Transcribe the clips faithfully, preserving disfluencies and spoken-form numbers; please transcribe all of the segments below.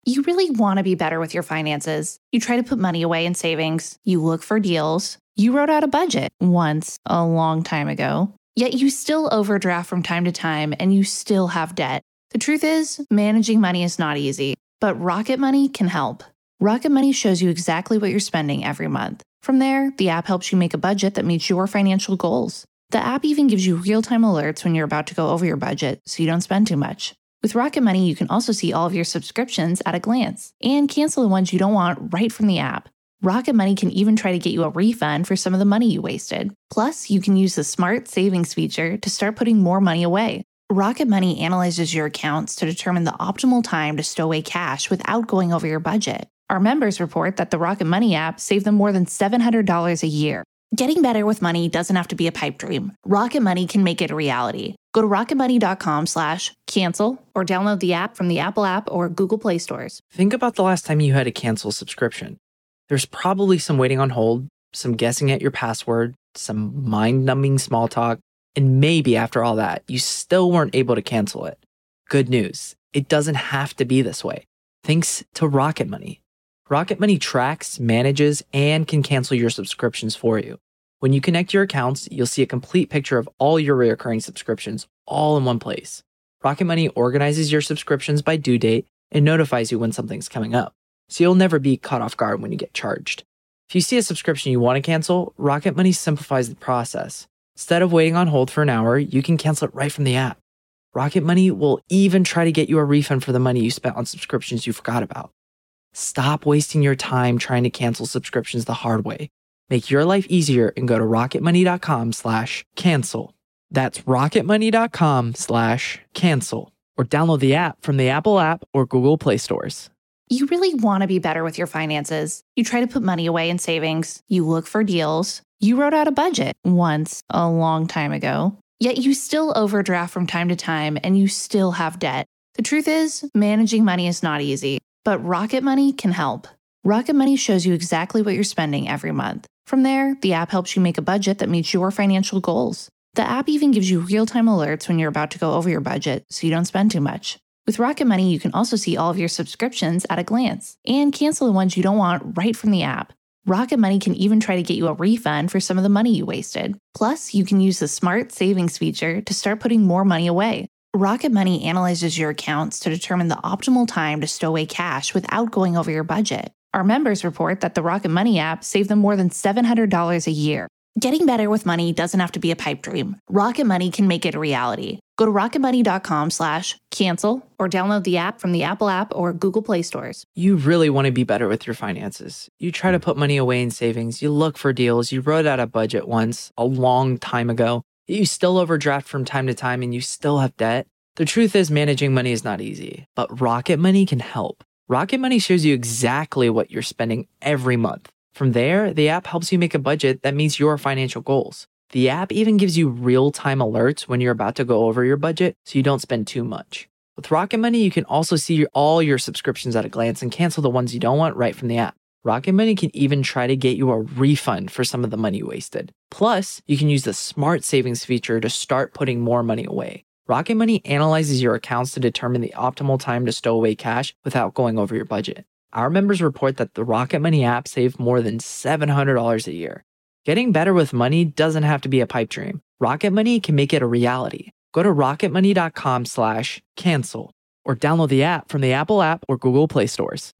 You really want to be better with your finances. You try to put money away in savings. You look for deals. You wrote out a budget once a long time ago. Yet you still overdraft from time to time and you still have debt. The truth is, managing money is not easy, but Rocket Money can help. Rocket Money shows you exactly what you're spending every month. From there, the app helps you make a budget that meets your financial goals. The app even gives you real-time alerts when you're about to go over your budget so you don't spend too much. With Rocket Money, you can also see all of your subscriptions at a glance and cancel the ones you don't want right from the app. Rocket Money can even try to get you a refund for some of the money you wasted. Plus, you can use the Smart Savings feature to start putting more money away. Rocket Money analyzes your accounts to determine the optimal time to stow away cash without going over your budget. Our members report that the Rocket Money app saved them more than seven hundred dollars a year. Getting better with money doesn't have to be a pipe dream. Rocket Money can make it a reality. Go to rocketmoney.com slash cancel or download the app from the Apple app or Google Play stores. Think about the last time you had to cancel a subscription. There's probably some waiting on hold, some guessing at your password, some mind-numbing small talk, and maybe after all that, you still weren't able to cancel it. Good news, it doesn't have to be this way. Thanks to Rocket Money. Rocket Money tracks, manages, and can cancel your subscriptions for you. When you connect your accounts, you'll see a complete picture of all your recurring subscriptions all in one place. Rocket Money organizes your subscriptions by due date and notifies you when something's coming up, so you'll never be caught off guard when you get charged. If you see a subscription you want to cancel, Rocket Money simplifies the process. Instead of waiting on hold for an hour, you can cancel it right from the app. Rocket Money will even try to get you a refund for the money you spent on subscriptions you forgot about. Stop wasting your time trying to cancel subscriptions the hard way. Make your life easier and go to rocketmoney.com slash cancel. That's rocketmoney.com slash cancel. Or download the app from the Apple app or Google Play stores. You really want to be better with your finances. You try to put money away in savings. You look for deals. You wrote out a budget once a long time ago. Yet you still overdraft from time to time and you still have debt. The truth is, managing money is not easy. But Rocket Money can help. Rocket Money shows you exactly what you're spending every month. From there, the app helps you make a budget that meets your financial goals. The app even gives you real-time alerts when you're about to go over your budget so you don't spend too much. With Rocket Money, you can also see all of your subscriptions at a glance and cancel the ones you don't want right from the app. Rocket Money can even try to get you a refund for some of the money you wasted. Plus, you can use the Smart Savings feature to start putting more money away. Rocket Money analyzes your accounts to determine the optimal time to stow away cash without going over your budget. Our members report that the Rocket Money app saved them more than seven hundred dollars a year. Getting better with money doesn't have to be a pipe dream. Rocket Money can make it a reality. Go to rocketmoney.com slash cancel or download the app from the Apple app or Google Play stores. You really want to be better with your finances. You try to put money away in savings. You look for deals. You wrote out a budget once a long time ago. You still overdraft from time to time and you still have debt. The truth is, managing money is not easy, but Rocket Money can help. Rocket Money shows you exactly what you're spending every month. From there, the app helps you make a budget that meets your financial goals. The app even gives you real-time alerts when you're about to go over your budget so you don't spend too much. With Rocket Money, you can also see all your subscriptions at a glance and cancel the ones you don't want right from the app. Rocket Money can even try to get you a refund for some of the money you wasted. Plus, you can use the Smart Savings feature to start putting more money away. Rocket Money analyzes your accounts to determine the optimal time to stow away cash without going over your budget. Our members report that the Rocket Money app saved more than seven hundred dollars a year. Getting better with money doesn't have to be a pipe dream. Rocket Money can make it a reality. Go to rocketmoney.com slash cancel or download the app from the Apple app or Google Play stores.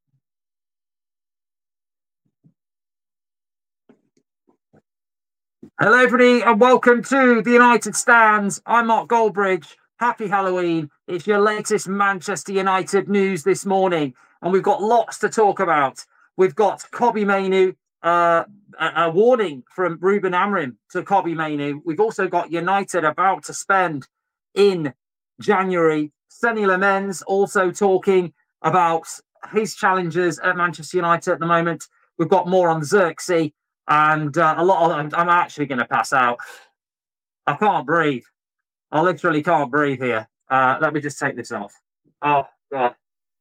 Hello, everybody, and welcome to the United Stands. I'm Mark Goldbridge. Happy Halloween. It's your latest Manchester United news this morning, and we've got lots to talk about. We've got Kobbie Mainoo, uh, a, a warning from Ruben Amorim to Kobbie Mainoo. We've also got United about to spend in January. Sonny Lamens also talking about his challenges at Manchester United at the moment. We've got more on Xerxes. And uh, a lot of I'm, I'm actually going to pass out. I can't breathe. I literally can't breathe here. Uh, let me just take this off. Oh, God.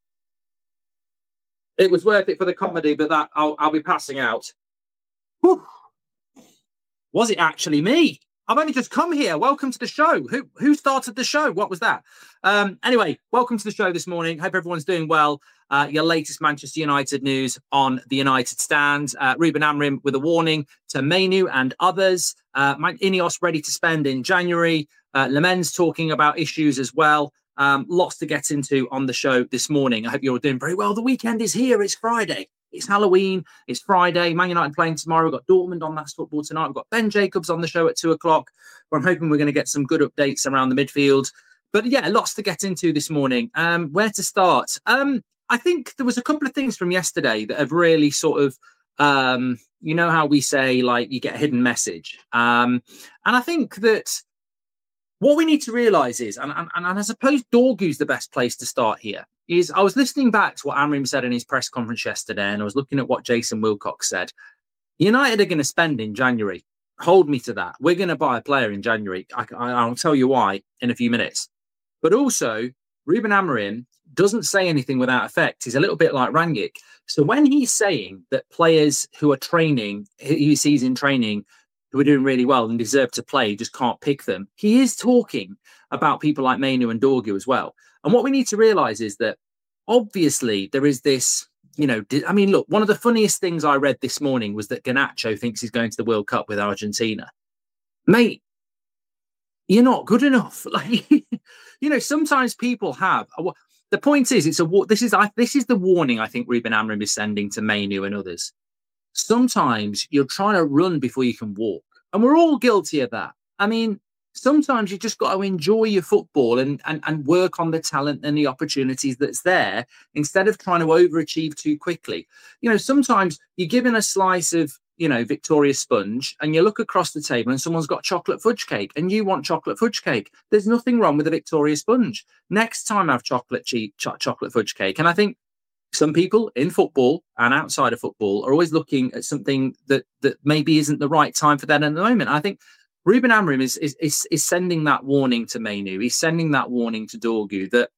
It was worth it for the comedy, but that I'll, I'll be passing out. Whew. Was it actually me? I've only just come here. Welcome to the show. Who who started the show? What was that? Um, anyway, welcome to the show this morning. Hope everyone's doing well. Uh, your latest Manchester United news on the United Stand. Uh, Ruben Amorim with a warning to Mainoo and others. Uh, Ineos ready to spend in January. Uh, Lemens talking about issues as well. Um, lots to get into on the show this morning. I hope you're all doing very well. The weekend is here. It's Friday. It's Halloween. It's Friday. Man United playing tomorrow. We've got Dortmund on That's Football tonight. We've got Ben Jacobs on the show at two o'clock. Where I'm hoping we're going to get some good updates around the midfield. But yeah, lots to get into this morning. Um, where to start? Um, I think there was a couple of things from yesterday that have really sort of, um, you know how we say, like, you get a hidden message. Um, and I think that what we need to realise is, and, and, and I suppose Dorgu's the best place to start here, is I was listening back to what Amorim said in his press conference yesterday, and I was looking at what Jason Wilcox said. United are going to spend in January. Hold me to that. We're going to buy a player in January. I, I, I'll tell you why in a few minutes. But also, Ruben Amorim doesn't say anything without effect. He's a little bit like Rangnick. So when he's saying that players who are training, who he sees in training, who are doing really well and deserve to play, just can't pick them, he is talking about people like Mainoo and Dorgu as well. And what we need to realise is that obviously there is this, you know, I mean, look, one of the funniest things I read this morning was that Garnacho thinks he's going to the World Cup with Argentina. Mate, you're not good enough. Like, you know, sometimes people have. The point is, it's a this is I, this is the warning I think Ruben Amorim is sending to Mainoo and others. Sometimes you're trying to run before you can walk, and we're all guilty of that. I mean, sometimes you just got to enjoy your football and and and work on the talent and the opportunities that's there instead of trying to overachieve too quickly. You know, sometimes you're given a slice of, you know, Victoria sponge and you look across the table and someone's got chocolate fudge cake and you want chocolate fudge cake. There's nothing wrong with a Victoria sponge. Next time have chocolate cheap ch- chocolate fudge cake. And I think some people in football and outside of football are always looking at something that that maybe isn't the right time for them at the moment. I think Ruben Amorim is, is is is sending that warning to Mainoo. He's sending that warning to Dorgu that,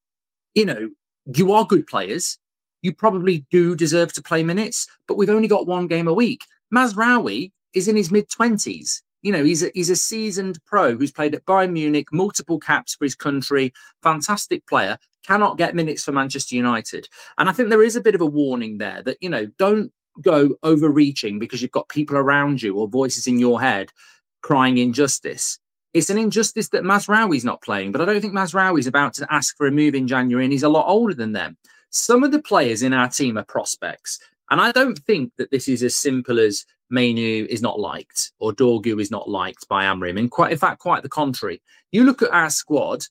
you know, you are good players. You probably do deserve to play minutes, but we've only got one game a week. Mazraoui is in his mid-twenties. You know, he's a, he's a seasoned pro who's played at Bayern Munich, multiple caps for his country, fantastic player, cannot get minutes for Manchester United. And I think there is a bit of a warning there that, you know, don't go overreaching because you've got people around you or voices in your head crying injustice. It's an injustice that Mazraoui's not playing, but I don't think Mazraoui's about to ask for a move in January, and he's a lot older than them. Some of the players in our team are prospects, and I don't think that this is as simple as Mainoo is not liked or Dorgu is not liked by Amorim. And quite, in fact, quite the contrary. You look at our squad,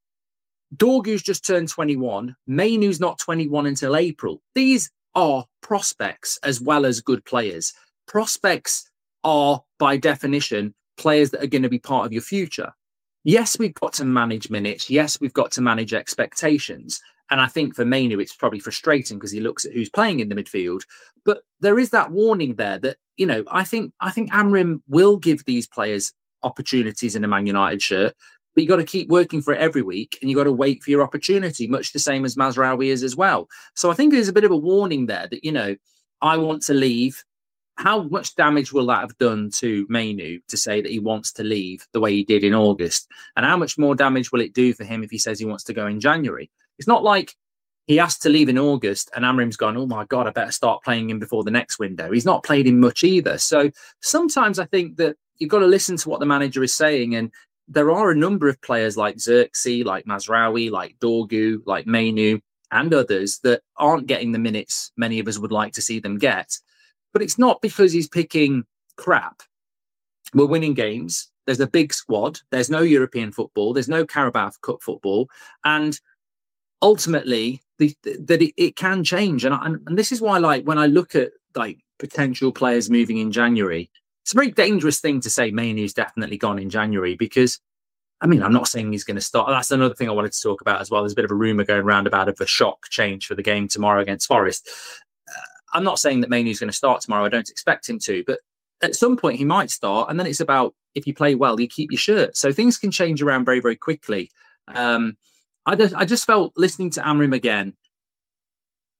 Dorgu's just turned twenty-one, Mainoo's not twenty-one until April. These are prospects as well as good players. Prospects are, by definition, players that are going to be part of your future. Yes, we've got to manage minutes. Yes, we've got to manage expectations. And I think for Mainoo, it's probably frustrating because he looks at who's playing in the midfield. But there is that warning there that, you know, I think I think Amorim will give these players opportunities in a Man United shirt, but you've got to keep working for it every week and you've got to wait for your opportunity, much the same as Mazraoui is as well. So I think there's a bit of a warning there that, you know, I want to leave. How much damage will that have done to Mainoo to say that he wants to leave the way he did in August? And how much more damage will it do for him if he says he wants to go in January? It's not like he asked to leave in August and Amorim's gone, oh my God, I better start playing him before the next window. He's not played him much either. So sometimes I think that you've got to listen to what the manager is saying. And there are a number of players like Xerxes, like Mazraoui, like Dorgu, like Mainoo and others that aren't getting the minutes many of us would like to see them get. But it's not because he's picking crap. We're winning games. There's a big squad. There's no European football. There's no Carabao Cup football. And ultimately, the, that it, it can change. And, I, and this is why, like, when I look at like potential players moving in January, it's a very dangerous thing to say Mainoo's definitely gone in January because, I mean, I'm not saying he's going to start. That's another thing I wanted to talk about as well. There's a bit of a rumour going around about of a shock change for the game tomorrow against Forest. Uh, I'm not saying that Mainoo's going to start tomorrow. I don't expect him to. But at some point, he might start. And then it's about, if you play well, you keep your shirt. So things can change around very, very quickly. Um, I just, I just felt listening to Amorim again,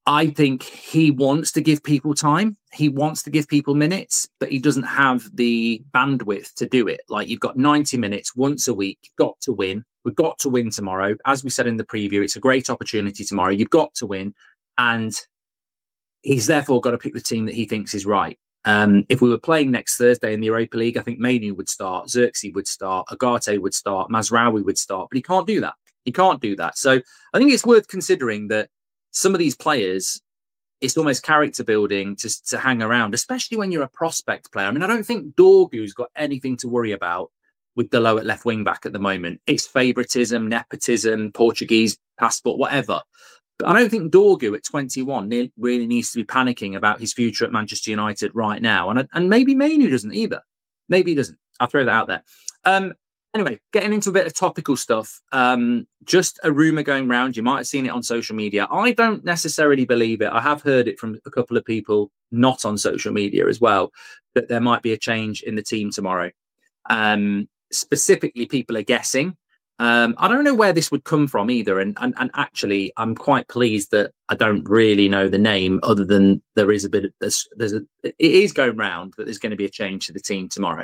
I think he wants to give people time. He wants to give people minutes, but he doesn't have the bandwidth to do it. Like, you've got ninety minutes once a week. You've got to win. We've got to win tomorrow. As we said in the preview, it's a great opportunity tomorrow. You've got to win. And he's therefore got to pick the team that he thinks is right. Um, if we were playing next Thursday in the Europa League, I think Mainu would start, Xerxes would start, Agate would start, Mazraoui would start, but he can't do that. He can't do that. So I think it's worth considering that some of these players, it's almost character building to, to hang around, especially when you're a prospect player. I mean, I don't think Dorgu's got anything to worry about with the low at left wing back at the moment. It's favouritism, nepotism, Portuguese passport, whatever. But I don't think Dorgu at twenty-one really needs to be panicking about his future at Manchester United right now. And, and maybe Mainu doesn't either. Maybe he doesn't. I'll throw that out there. Um, Anyway, getting into a bit of topical stuff, um, just a rumour going round. You might have seen it on social media. I don't necessarily believe it. I have heard it from a couple of people not on social media as well, that there might be a change in the team tomorrow. Um, specifically, people are guessing. Um, I don't know where this would come from either. And, and, and actually, I'm quite pleased that I don't really know the name, other than there is a bit of there's, there's a, it is going round that there's going to be a change to the team tomorrow.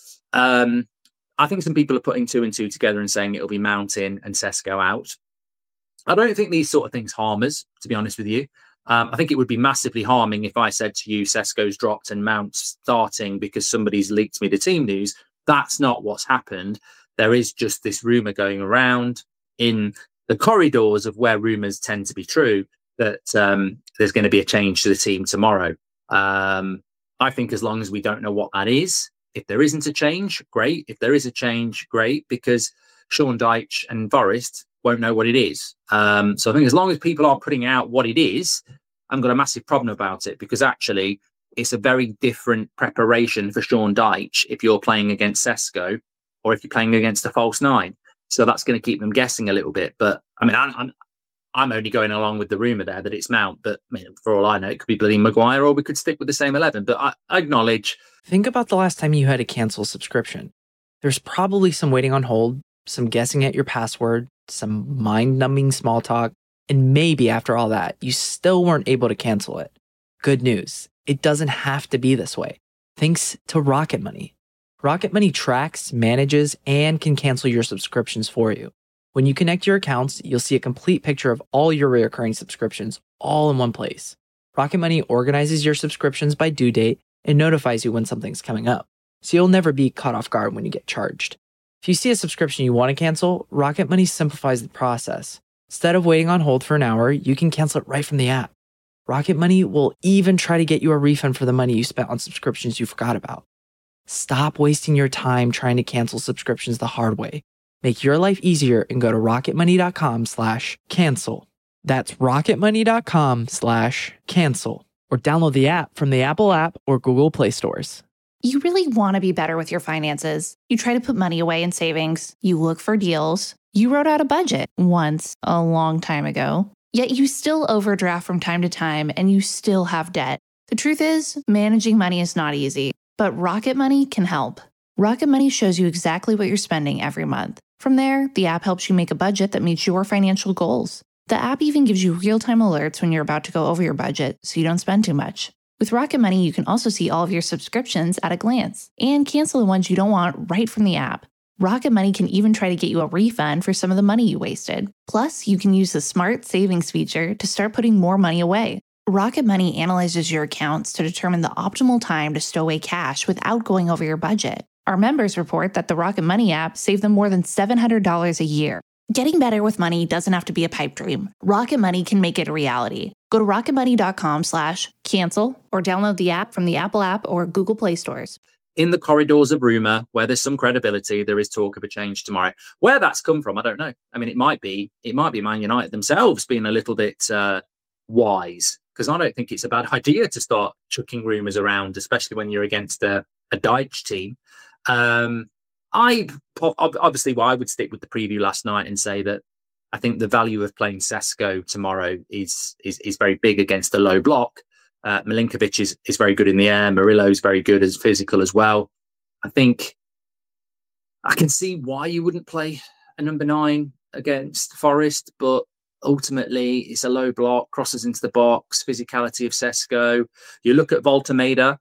Um, I think some people are putting two and two together and saying it'll be Mount in and Sesko out. I don't think these sort of things harm us, to be honest with you. Um, I think it would be massively harming if I said to you, Sesko's dropped and Mount's starting because somebody's leaked me the team news. That's not what's happened. There is just this rumour going around in the corridors of where rumours tend to be true that um, there's going to be a change to the team tomorrow. Um, I think as long as we don't know what that is, if there isn't a change, great. If there is a change, great, because Sean Dyche and Forest won't know what it is. Um, so I think as long as people are putting out what it is, I've got a massive problem about it, because actually it's a very different preparation for Sean Dyche if you're playing against Sesko or if you're playing against a false nine. So that's going to keep them guessing a little bit. But I mean, I'm, I'm, I'm only going along with the rumour there that it's Mount, but I mean, for all I know, it could be bloody Maguire, or we could stick with the same eleven. But I, I acknowledge. Think about the last time you had to cancel a subscription. There's probably some waiting on hold, some guessing at your password, some mind-numbing small talk, and maybe after all that, you still weren't able to cancel it. Good news. It doesn't have to be this way. Thanks to Rocket Money. Rocket Money tracks, manages, and can cancel your subscriptions for you. When you connect your accounts, you'll see a complete picture of all your recurring subscriptions all in one place. Rocket Money organizes your subscriptions by due date and notifies you when something's coming up, so you'll never be caught off guard when you get charged. If you see a subscription you want to cancel, Rocket Money simplifies the process. Instead of waiting on hold for an hour, you can cancel it right from the app. Rocket Money will even try to get you a refund for the money you spent on subscriptions you forgot about. Stop wasting your time trying to cancel subscriptions the hard way. Make your life easier and go to rocketmoney.com slash cancel. That's rocketmoney.com slash cancel. Or download the app from the Apple app or Google Play stores. You really want to be better with your finances. You try to put money away in savings. You look for deals. You wrote out a budget once a long time ago. Yet you still overdraft from time to time and you still have debt. The truth is, managing money is not easy, but Rocket Money can help. Rocket Money shows you exactly what you're spending every month. From there, the app helps you make a budget that meets your financial goals. The app even gives you real-time alerts when you're about to go over your budget, so you don't spend too much. With Rocket Money, you can also see all of your subscriptions at a glance and cancel the ones you don't want right from the app. Rocket Money can even try to get you a refund for some of the money you wasted. Plus, you can use the Smart Savings feature to start putting more money away. Rocket Money analyzes your accounts to determine the optimal time to stow away cash without going over your budget. Our members report that the Rocket Money app saved them more than seven hundred dollars a year. Getting better with money doesn't have to be a pipe dream. Rocket Money can make it a reality. Go to rocketmoney.com slash cancel or download the app from the Apple app or Google Play stores. In the corridors of rumour, where there's some credibility, there is talk of a change tomorrow. Where that's come from, I don't know. I mean, it might be, it might be Man United themselves being a little bit uh, wise, because I don't think it's a bad idea to start chucking rumours around, especially when you're against a, a Dyche team. Um, I obviously, well, I would stick with the preview last night and say that I think the value of playing Sesko tomorrow is is is very big against a low block. Uh, Milinkovic is is very good in the air. Murillo is very good as physical as well. I think I can see why you wouldn't play a number nine against Forest, but ultimately it's a low block, crosses into the box, physicality of Sesko. You look at Volta-Maida,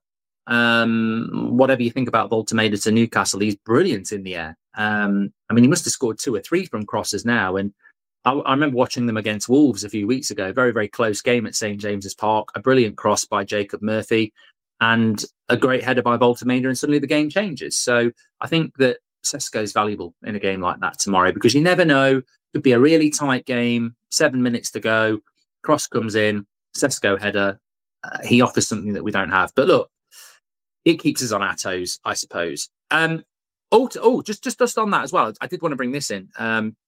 um, whatever you think about Volta-Maida to Newcastle, he's brilliant in the air. Um, I mean, he must have scored two or three from crosses now. And I, I remember watching them against Wolves a few weeks ago, very, very close game at Saint James's Park, a brilliant cross by Jacob Murphy and a great header by Volta-Maida, and suddenly the game changes. So I think that Sesko is valuable in a game like that tomorrow, because you never know. Could be a really tight game, seven minutes to go, cross comes in, Sesko header. Uh, he offers something that we don't have. But look, it keeps us on our toes, I suppose. Um, oh, to, oh, just, just just on that as well, I did want to bring this in. Um,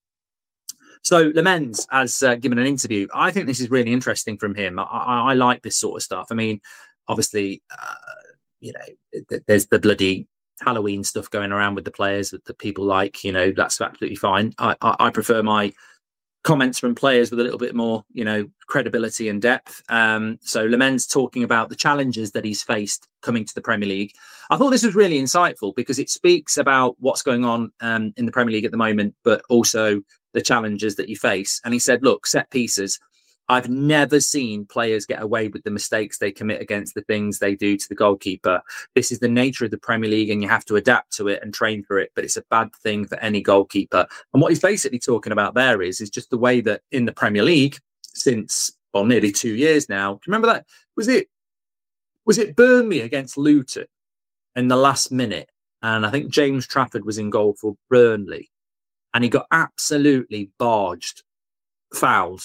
so Lemens has uh, given an interview. I think this is really interesting from him. I, I, I like this sort of stuff. I mean, obviously, uh, you know, th- there's the bloody Halloween stuff going around with the players that, that people like. You know, that's absolutely fine. I, I, I prefer my comments from players with a little bit more, you know, credibility and depth. Um, so Lemens talking about the challenges that he's faced coming to the Premier League. I thought this was really insightful because it speaks about what's going on um, in the Premier League at the moment, but also the challenges that you face. And he said, look, set pieces. I've never seen players get away with the mistakes they commit against the things they do to the goalkeeper. This is the nature of the Premier League and you have to adapt to it and train for it, but it's a bad thing for any goalkeeper. And what he's basically talking about there is, is just the way that in the Premier League since, well, nearly two years now, do you remember that? Was it, was it Burnley against Luton in the last minute? And I think James Trafford was in goal for Burnley and he got absolutely barged, fouled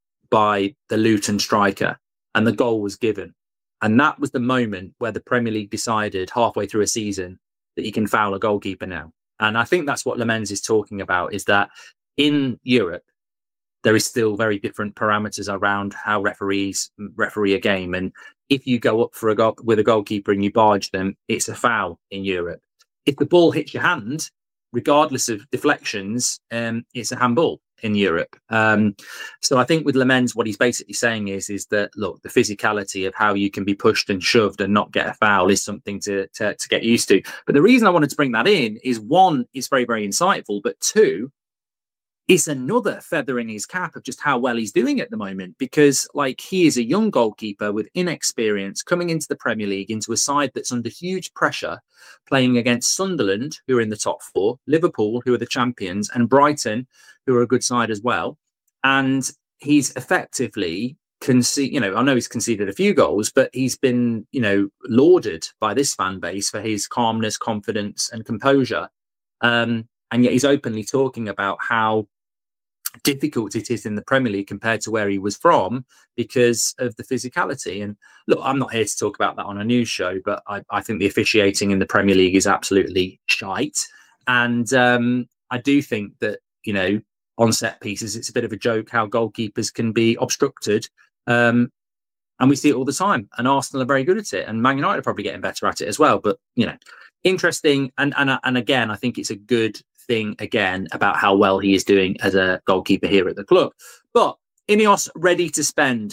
by the Luton striker, and the goal was given. And that was the moment where the Premier League decided halfway through a season that you can foul a goalkeeper now. And I think that's what Lemens is talking about, is that in Europe, there is still very different parameters around how referees referee a game. And if you go up for a goal with a goalkeeper and you barge them, it's a foul in Europe. If the ball hits your hand, regardless of deflections, um, it's a handball in Europe. Um, so I think with Lemens, what he's basically saying is, is that, look, the physicality of how you can be pushed and shoved and not get a foul is something to, to, to get used to. But the reason I wanted to bring that in is, one, it's very, very insightful, but two, it's another feather in his cap of just how well he's doing at the moment, because like he is a young goalkeeper with inexperience coming into the Premier League, into a side that's under huge pressure, playing against Sunderland, who are in the top four, Liverpool, who are the champions, and Brighton, who are a good side as well. And he's effectively conceded, you know, I know he's conceded a few goals, but he's been, you know, lauded by this fan base for his calmness, confidence and composure. Um, and yet he's openly talking about how difficult it is in the Premier League compared to where he was from because of the physicality. And look, I'm not here to talk about that on a news show, but I, I think the officiating in the Premier League is absolutely shite. And um, I do think that, you know, on set pieces, it's a bit of a joke how goalkeepers can be obstructed. Um, and we see it all the time. And Arsenal are very good at it. And Man United are probably getting better at it as well. But, you know, interesting. And, and, and again, I think it's a good thing again about how well he is doing as a goalkeeper here at the club. But Ineos ready to spend.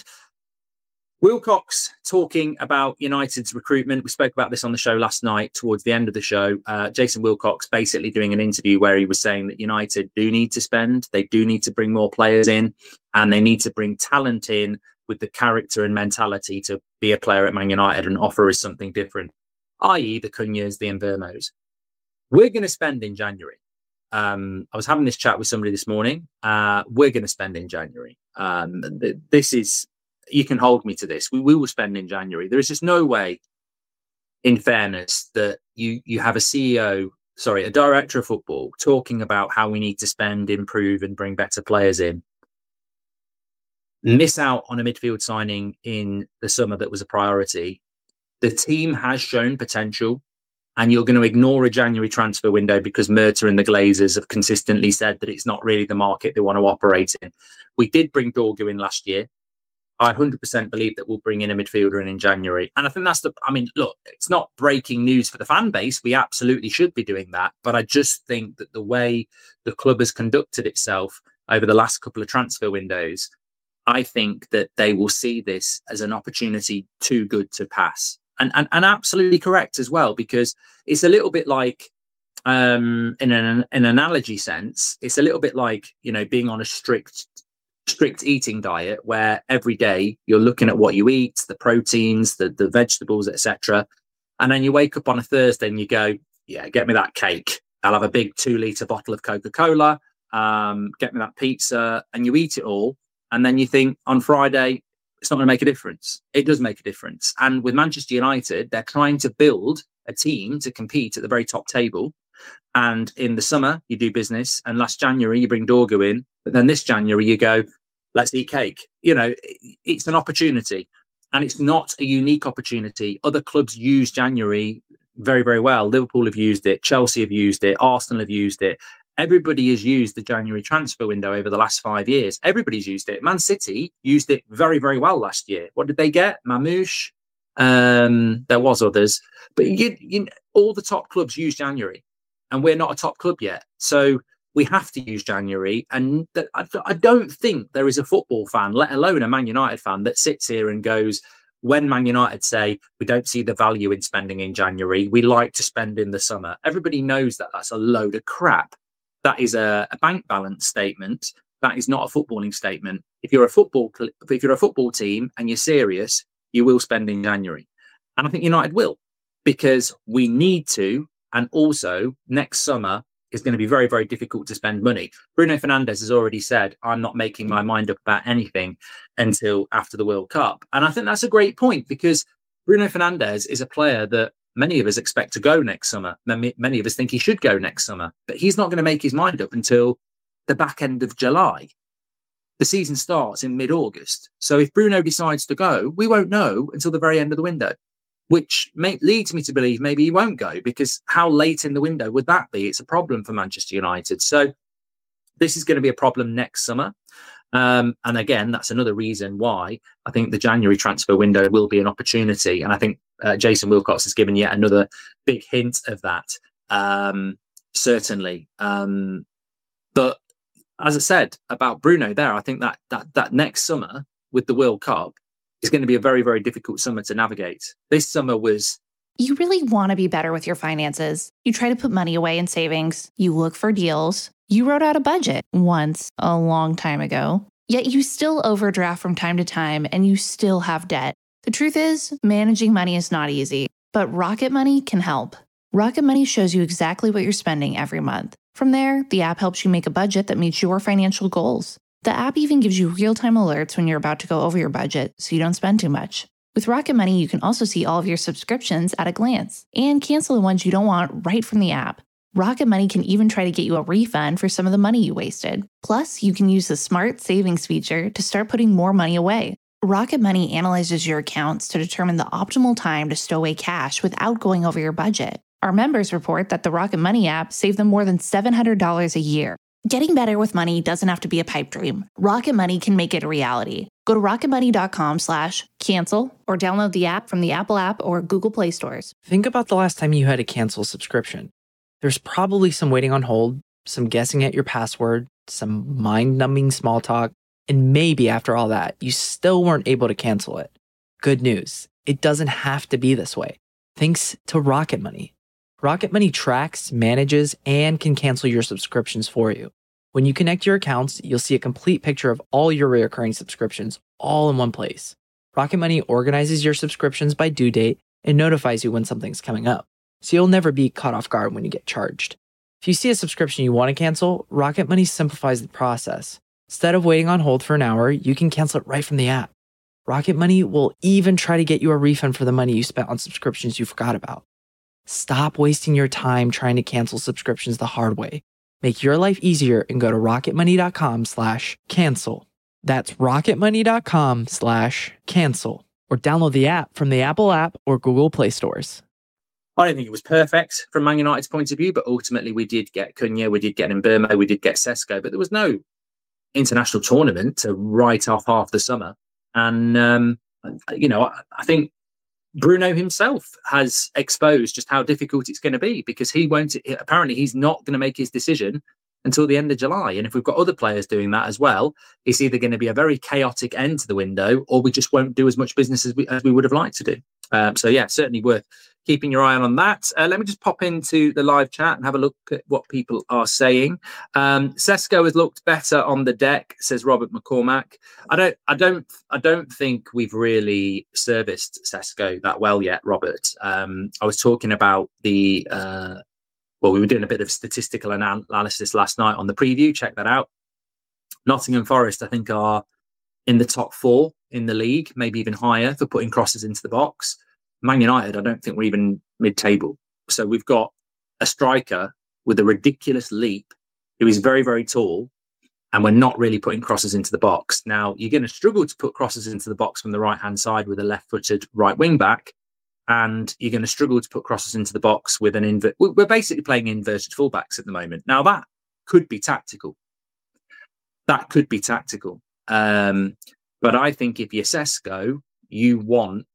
Wilcox talking about United's recruitment. We spoke about this on the show last night towards the end of the show. Uh, Jason Wilcox basically doing an interview where he was saying that United do need to spend. They do need to bring more players in, and they need to bring talent in with the character and mentality to be a player at Man United and offer us something different, that is the Cunhas, the Envermos. We're going to spend in January. Um, I was having this chat with somebody this morning. Uh, we're going to spend in January. Um, th- this is, you can hold me to this. We, we will spend in January. There is just no way, in fairness, that you, you have a C E O, sorry, a director of football talking about how we need to spend, improve and bring better players in, miss out on a midfield signing in the summer that was a priority. The team has shown potential. And you're going to ignore a January transfer window because Murta and the Glazers have consistently said that it's not really the market they want to operate in. We did bring Dorgu in last year. I one hundred percent believe that we'll bring in a midfielder in in January. And I think that's the, I mean, look, it's not breaking news for the fan base. We absolutely should be doing that. But I just think that the way the club has conducted itself over the last couple of transfer windows, I think that they will see this as an opportunity too good to pass. And, and and absolutely correct as well, because it's a little bit like, um, in an, an analogy sense, it's a little bit like, you know, being on a strict strict eating diet where every day you're looking at what you eat, the proteins, the, the vegetables, et cetera. And then you wake up on a Thursday and you go, yeah, get me that cake. I'll have a big two litre bottle of Coca-Cola, um, get me that pizza, and you eat it all. And then you think on Friday, it's not going to make a difference. It does make a difference. And with Manchester United, they're trying to build a team to compete at the very top table. And in the summer, you do business. And last January, you bring Dorgu in. But then this January, you go, let's eat cake. You know, it's an opportunity. And it's not a unique opportunity. Other clubs use January very, very well. Liverpool have used it. Chelsea have used it. Arsenal have used it. Everybody has used the January transfer window over the last five years. Everybody's used it. Man City used it very, very well last year. What did they get? Mamouche. Um, there was others. But you, you, all the top clubs use January. And we're not a top club yet. So we have to use January. And th- I, I don't think there is a football fan, let alone a Man United fan, that sits here and goes, when Man United say, we don't see the value in spending in January, we like to spend in the summer. Everybody knows that that's a load of crap. That is a, a bank balance statement. That is not a footballing statement. If you're a football, cl- if you're a football team and you're serious, you will spend in January. And I think United will, because we need to. And also next summer is going to be very, very difficult to spend money. Bruno Fernandes has already said, I'm not making my mind up about anything until after the World Cup. And I think that's a great point, because Bruno Fernandes is a player that many of us expect to go next summer. Many, many of us think he should go next summer, but he's not going to make his mind up until the back end of July. The season starts in mid-August. So if Bruno decides to go, we won't know until the very end of the window, which may, leads me to believe maybe he won't go, because how late in the window would that be? It's a problem for Manchester United. So this is going to be a problem next summer. Um, and again, that's another reason why I think the January transfer window will be an opportunity. And I think uh, Jason Wilcox has given yet another big hint of that, um, certainly. Um, but as I said about Bruno there, I think that that that next summer with the World Cup is going to be a very, very difficult summer to navigate. This summer was... You really want to be better with your finances. You try to put money away in savings. You look for deals. You wrote out a budget once a long time ago. Yet you still overdraft from time to time and you still have debt. The truth is, managing money is not easy, but Rocket Money can help. Rocket Money shows you exactly what you're spending every month. From there, the app helps you make a budget that meets your financial goals. The app even gives you real-time alerts when you're about to go over your budget, so you don't spend too much. With Rocket Money, you can also see all of your subscriptions at a glance and cancel the ones you don't want right from the app. Rocket Money can even try to get you a refund for some of the money you wasted. Plus, you can use the Smart Savings feature to start putting more money away. Rocket Money analyzes your accounts to determine the optimal time to stow away cash without going over your budget. Our members report that the Rocket Money app saved them more than seven hundred dollars a year. Getting better with money doesn't have to be a pipe dream. Rocket Money can make it a reality. Go to rocketmoney.com slash cancel or download the app from the Apple app or Google Play stores. Think about the last time you had to cancel a subscription. There's probably some waiting on hold, some guessing at your password, some mind-numbing small talk, and maybe after all that, you still weren't able to cancel it. Good news, it doesn't have to be this way. Thanks to Rocket Money. Rocket Money tracks, manages, and can cancel your subscriptions for you. When you connect your accounts, you'll see a complete picture of all your recurring subscriptions all in one place. Rocket Money organizes your subscriptions by due date and notifies you when something's coming up, so you'll never be caught off guard when you get charged. If you see a subscription you want to cancel, Rocket Money simplifies the process. Instead of waiting on hold for an hour, you can cancel it right from the app. Rocket Money will even try to get you a refund for the money you spent on subscriptions you forgot about. Stop wasting your time trying to cancel subscriptions the hard way. Make your life easier and go to rocketmoney.com slash cancel. That's rocketmoney.com slash cancel. Or download the app from the Apple app or Google Play stores. I don't think it was perfect from Man United's point of view, but ultimately we did get Cunha, we did get Mbeumo, we did get Sesko, but there was no international tournament to write off half the summer. And, um, you know, I, I think Bruno himself has exposed just how difficult it's going to be, because he won't, apparently he's not going to make his decision until the end of July. And if we've got other players doing that as well, it's either going to be a very chaotic end to the window, or we just won't do as much business as we, as we would have liked to do. Um, so yeah, certainly worth keeping your eye on that. Uh, let me just pop into the live chat and have a look at what people are saying. Um, Sesko has looked better on the deck, says Robert McCormack. I don't, I don't, I don't think we've really serviced Sesko that well yet, Robert. Um, I was talking about the, uh, well, we were doing a bit of statistical anal- analysis last night on the preview. Check that out. Nottingham Forest, I think, are in the top four in the league, maybe even higher for putting crosses into the box. Man United, I don't think we're even mid-table. So we've got a striker with a ridiculous leap who is very, very tall, and we're not really putting crosses into the box. Now, you're going to struggle to put crosses into the box from the right-hand side with a left-footed right wing-back, and you're going to struggle to put crosses into the box with an invert. We're basically playing inverted fullbacks at the moment. Now, that could be tactical. That could be tactical. Um, but I think if you're Sesko, you want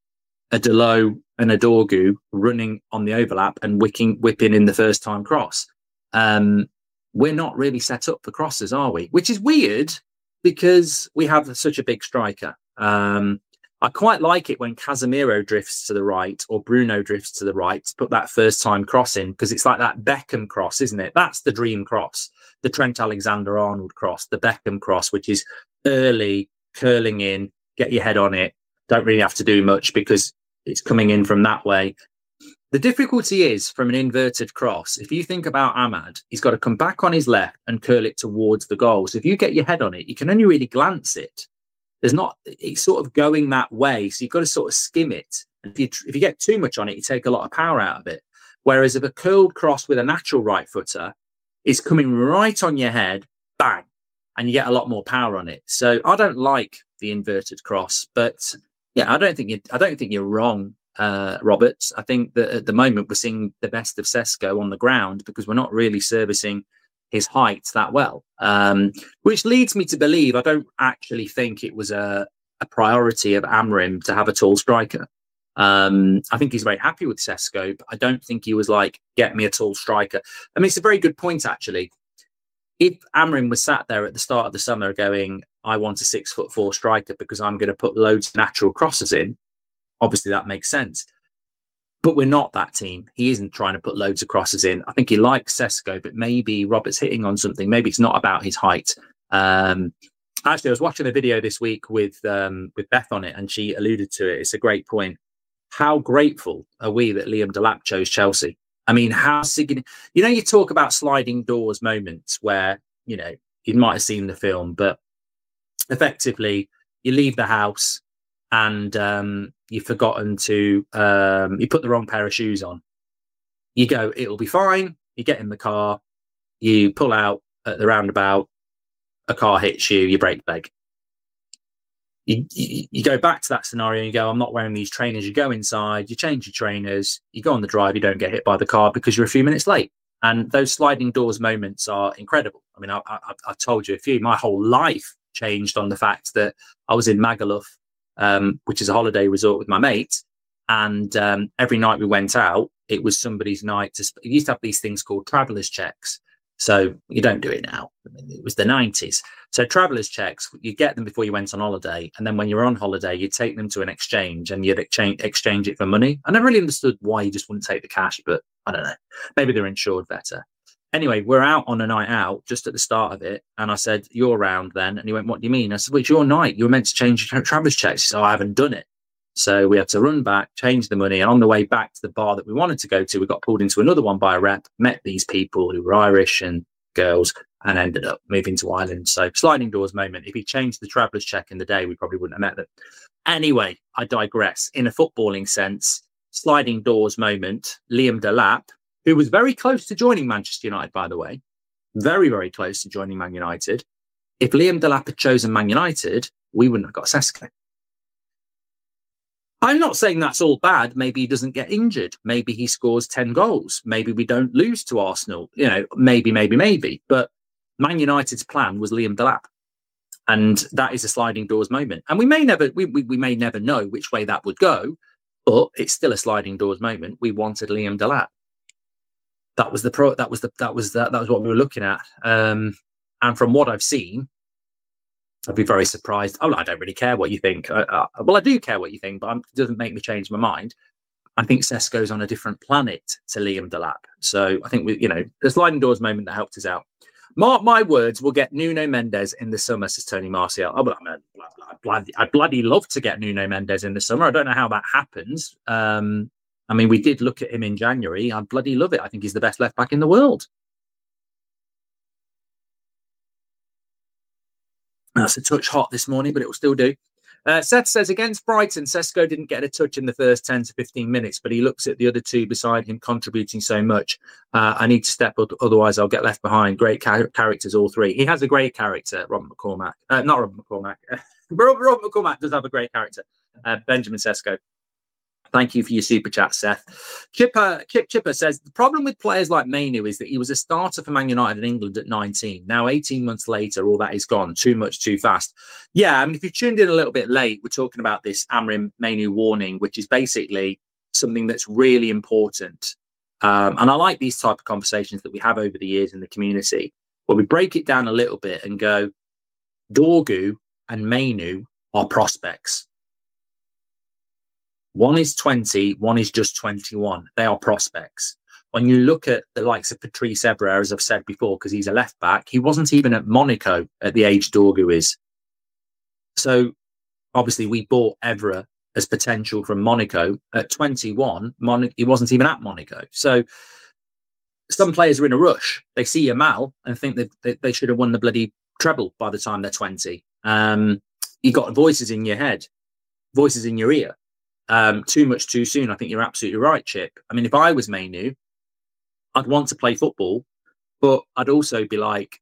a Delo and a Dorgu running on the overlap and wicking, whipping in the first time cross. Um, we're not really set up for crosses, are we? Which is weird because we have such a big striker. Um, I quite like it when Casemiro drifts to the right or Bruno drifts to the right to put that first time cross in, because it's like that Beckham cross, isn't it? That's the dream cross, the Trent Alexander-Arnold cross, the Beckham cross, which is early, curling in, get your head on it, don't really have to do much because it's coming in from that way. The difficulty is from an inverted cross. If you think about Ahmad, he's got to come back on his left and curl it towards the goal. So if you get your head on it, you can only really glance it. There's not, it's sort of going that way. So you've got to sort of skim it. And if you, if you get too much on it, you take a lot of power out of it. Whereas if a curled cross with a natural right footer is coming right on your head, bang, and you get a lot more power on it. So I don't like the inverted cross, but yeah, I don't think you, I don't think you're wrong, uh, Robert. I think that at the moment we're seeing the best of Sesko on the ground because we're not really servicing his height that well, um, which leads me to believe I don't actually think it was a, a priority of Amrim to have a tall striker. Um, I think he's very happy with Sesko, but I don't think he was like, get me a tall striker. I mean, it's a very good point, actually. If Amrim was sat there at the start of the summer going, I want a six foot four striker because I'm going to put loads of natural crosses in, obviously that makes sense. But we're not that team. He isn't trying to put loads of crosses in. I think he likes Sesko, but maybe Robert's hitting on something. Maybe it's not about his height. Um, actually, I was watching a video this week with um, with Beth on it, and she alluded to it. It's a great point. How grateful are we that Liam Delap chose Chelsea? I mean, how significant? You know, you talk about sliding doors moments where, you know, you might have seen the film, but effectively you leave the house and um, you've forgotten to, um, you put the wrong pair of shoes on. You go, it'll be fine. You get in the car, you pull out at the roundabout, a car hits you, you break the leg. You, you, you go back to that scenario and you go, I'm not wearing these trainers. You go inside, you change your trainers, you go on the drive, you don't get hit by the car because you're a few minutes late. And those sliding doors moments are incredible. I mean, I, I, I've told you a few. My whole life changed on the fact that I was in Magaluf, um, which is a holiday resort with my mate. And um, every night we went out, it was somebody's night. To sp- you used to have these things called traveller's checks. So you don't do it now. I mean, it was the nineties. So traveller's checks, you get them before you went on holiday. And then when you're on holiday, you take them to an exchange and you'd exchange, exchange it for money. I never really understood why you just wouldn't take the cash, but I don't know. Maybe they're insured better. Anyway, we're out on a night out just at the start of it. And I said, you're around then. And he went, what do you mean? I said, well, it's your night. You were meant to change your traveller's checks. He said, oh, I haven't done it. So we had to run back, change the money. And on the way back to the bar that we wanted to go to, we got pulled into another one by a rep, met these people who were Irish and girls, and ended up moving to Ireland. So sliding doors moment. If he changed the traveller's check in the day, we probably wouldn't have met them. Anyway, I digress. In a footballing sense, sliding doors moment, Liam Delap, who was very close to joining Manchester United, by the way, very, very close to joining Man United. If Liam Delap had chosen Man United, we wouldn't have got Sesko. I'm not saying that's all bad. Maybe he doesn't get injured. Maybe he scores ten goals. Maybe we don't lose to Arsenal. You know, maybe, maybe, maybe. But Man United's plan was Liam Delap. And that is a sliding doors moment. And we may never, we, we, we may never know which way that would go, but it's still a sliding doors moment. We wanted Liam Delap. That was the pro. That was the. That was that. That was what we were looking at. Um, and from what I've seen, I'd be very surprised. Oh, I don't really care what you think. I, I, well, I do care what you think, but I'm, it doesn't make me change my mind. I think Sesko's on a different planet to Liam Delap. So I think we, you know, the sliding doors moment that helped us out. Mark my words, we'll get Nuno Mendes in the summer, says Tony Marcial. Oh, but I mean, I'd bloody, I'd bloody love to get Nuno Mendes in the summer. I don't know how that happens. Um, I mean, we did look at him in January. I'd bloody love it. I think he's the best left back in the world. That's a touch hot this morning, but it will still do. Uh, Seth says, against Brighton, Sesko didn't get a touch in the first ten to fifteen minutes, but he looks at the other two beside him contributing so much. Uh, I need to step up, otherwise I'll get left behind. Great char- characters, all three. He has a great character, Robert McCormack. Uh, not Robert McCormack. Robert, Robert McCormack does have a great character. Uh, Benjamin Sesko. Thank you for your super chat, Seth. Chipper, Chip Chipper says, the problem with players like Mainoo is that he was a starter for Man United in England at nineteen. Now, eighteen months later, all that is gone. Too much, too fast. Yeah, I mean, if you tuned in a little bit late, we're talking about this Amrim Mainoo warning, which is basically something that's really important. Um, and I like these type of conversations that we have over the years in the community, where we break it down a little bit and go, Dorgu and Mainoo are prospects. One is twenty, one is just twenty-one. They are prospects. When you look at the likes of Patrice Evra, as I've said before, because he's a left back, he wasn't even at Monaco at the age Dorgu is. So obviously we bought Evra as potential from Monaco at twenty-one. Mon- he wasn't even at Monaco. So some players are in a rush. They see Yamal and think that they, they should have won the bloody treble by the time they're twenty. Um, you got voices in your head, voices in your ear. Um, too much too soon. I think you're absolutely right, Chip. I mean, if I was Mainoo, I'd want to play football, but I'd also be like,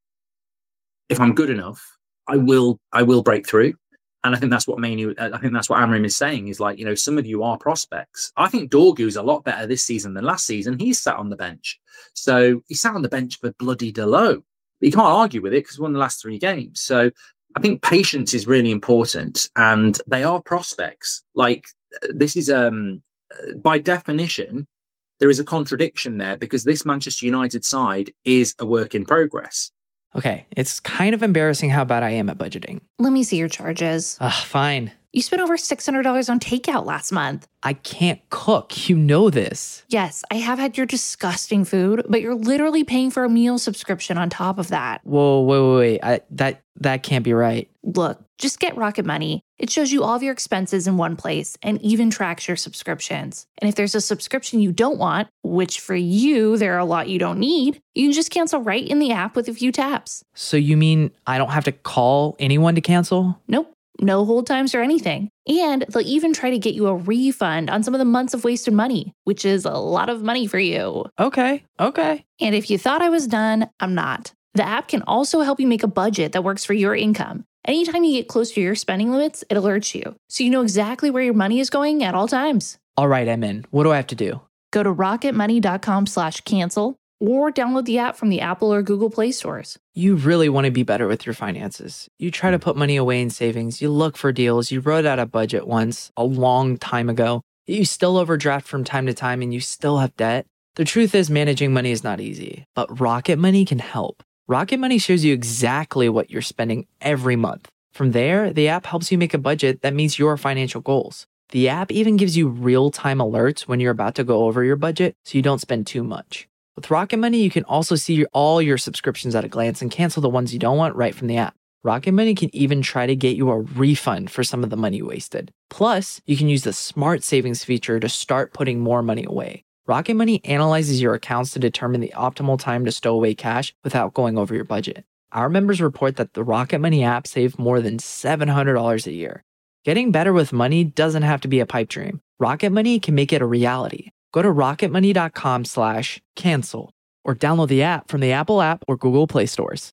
if I'm good enough, I will, I will break through. And I think that's what Mainoo, I think that's what Amrim is saying is like, you know, some of you are prospects. I think Dorgu's a lot better this season than last season. He's sat on the bench. So he sat on the bench for bloody Delot. But you can't argue with it because he won the last three games. So I think patience is really important and they are prospects. Like, this is, um, by definition, there is a contradiction there because this Manchester United side is a work in progress. Okay, it's kind of embarrassing how bad I am at budgeting. Let me see your charges. Ugh, fine. You spent over six hundred dollars on takeout last month. I can't cook. You know this. Yes, I have had your disgusting food, but you're literally paying for a meal subscription on top of that. Whoa, wait, wait, wait. I, that, that can't be right. Look, just get Rocket Money. It shows you all of your expenses in one place and even tracks your subscriptions. And if there's a subscription you don't want, which for you, there are a lot you don't need, you can just cancel right in the app with a few taps. So you mean I don't have to call anyone to cancel? Nope. No hold times or anything. And they'll even try to get you a refund on some of the months of wasted money, which is a lot of money for you. Okay, okay. And if you thought I was done, I'm not. The app can also help you make a budget that works for your income. Anytime you get close to your spending limits, it alerts you, so you know exactly where your money is going at all times. All right, I'm in. What do I have to do? Go to rocketmoney.com slash cancel or download the app from the Apple or Google Play stores. You really want to be better with your finances. You try to put money away in savings. You look for deals. You wrote out a budget once a long time ago. You still overdraft from time to time and you still have debt. The truth is managing money is not easy, but Rocket Money can help. Rocket Money shows you exactly what you're spending every month. From there, the app helps you make a budget that meets your financial goals. The app even gives you real-time alerts when you're about to go over your budget so you don't spend too much. With Rocket Money, you can also see all your subscriptions at a glance and cancel the ones you don't want right from the app. Rocket Money can even try to get you a refund for some of the money you wasted. Plus, you can use the Smart Savings feature to start putting more money away. Rocket Money analyzes your accounts to determine the optimal time to stow away cash without going over your budget. Our members report that the Rocket Money app saved more than seven hundred dollars a year. Getting better with money doesn't have to be a pipe dream. Rocket Money can make it a reality. Go to rocketmoney.com slash cancel or download the app from the Apple app or Google Play stores.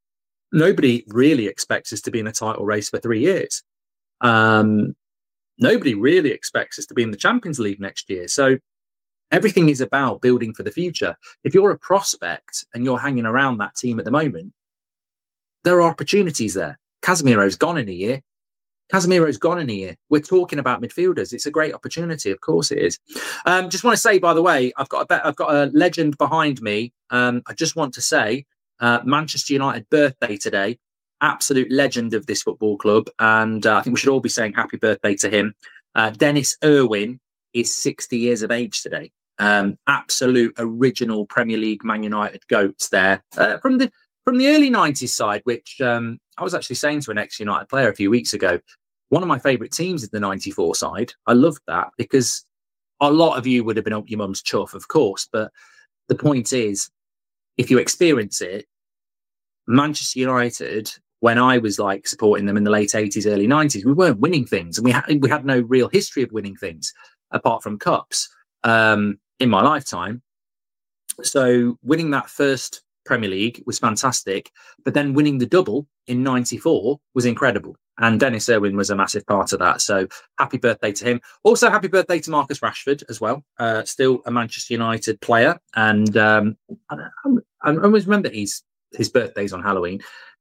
Nobody really expects us to be in a title race for three years. Um, nobody really expects us to be in the Champions League next year. So everything is about building for the future. If you're a prospect and you're hanging around that team at the moment, there are opportunities there. Casemiro's gone in a year. Casemiro's gone in a year. We're talking about midfielders. It's a great opportunity. Of course it is. Um, just want to say, by the way, I've got a, be- I've got a legend behind me. Um, I just want to say, uh, Manchester United birthday today. Absolute legend of this football club. And uh, I think we should all be saying happy birthday to him. Uh, Dennis Irwin is sixty years of age today. Um, absolute original Premier League Man United goats there uh, from the from the early nineties side, which um, I was actually saying to an ex-United player a few weeks ago. One of my favourite teams is the ninety-four side. I loved that because a lot of you would have been up your mum's chuff, of course. But the point is, if you experience it, Manchester United, when I was like supporting them in the late eighties, early nineties, we weren't winning things, and we had we had no real history of winning things apart from cups. Um, in my lifetime. So winning that first Premier League was fantastic, but then winning the double in ninety-four was incredible. And Dennis Irwin was a massive part of that. So happy birthday to him. Also, happy birthday to Marcus Rashford as well. Uh, still a Manchester United player. And um, I, I always remember he's, his birthday's on Halloween.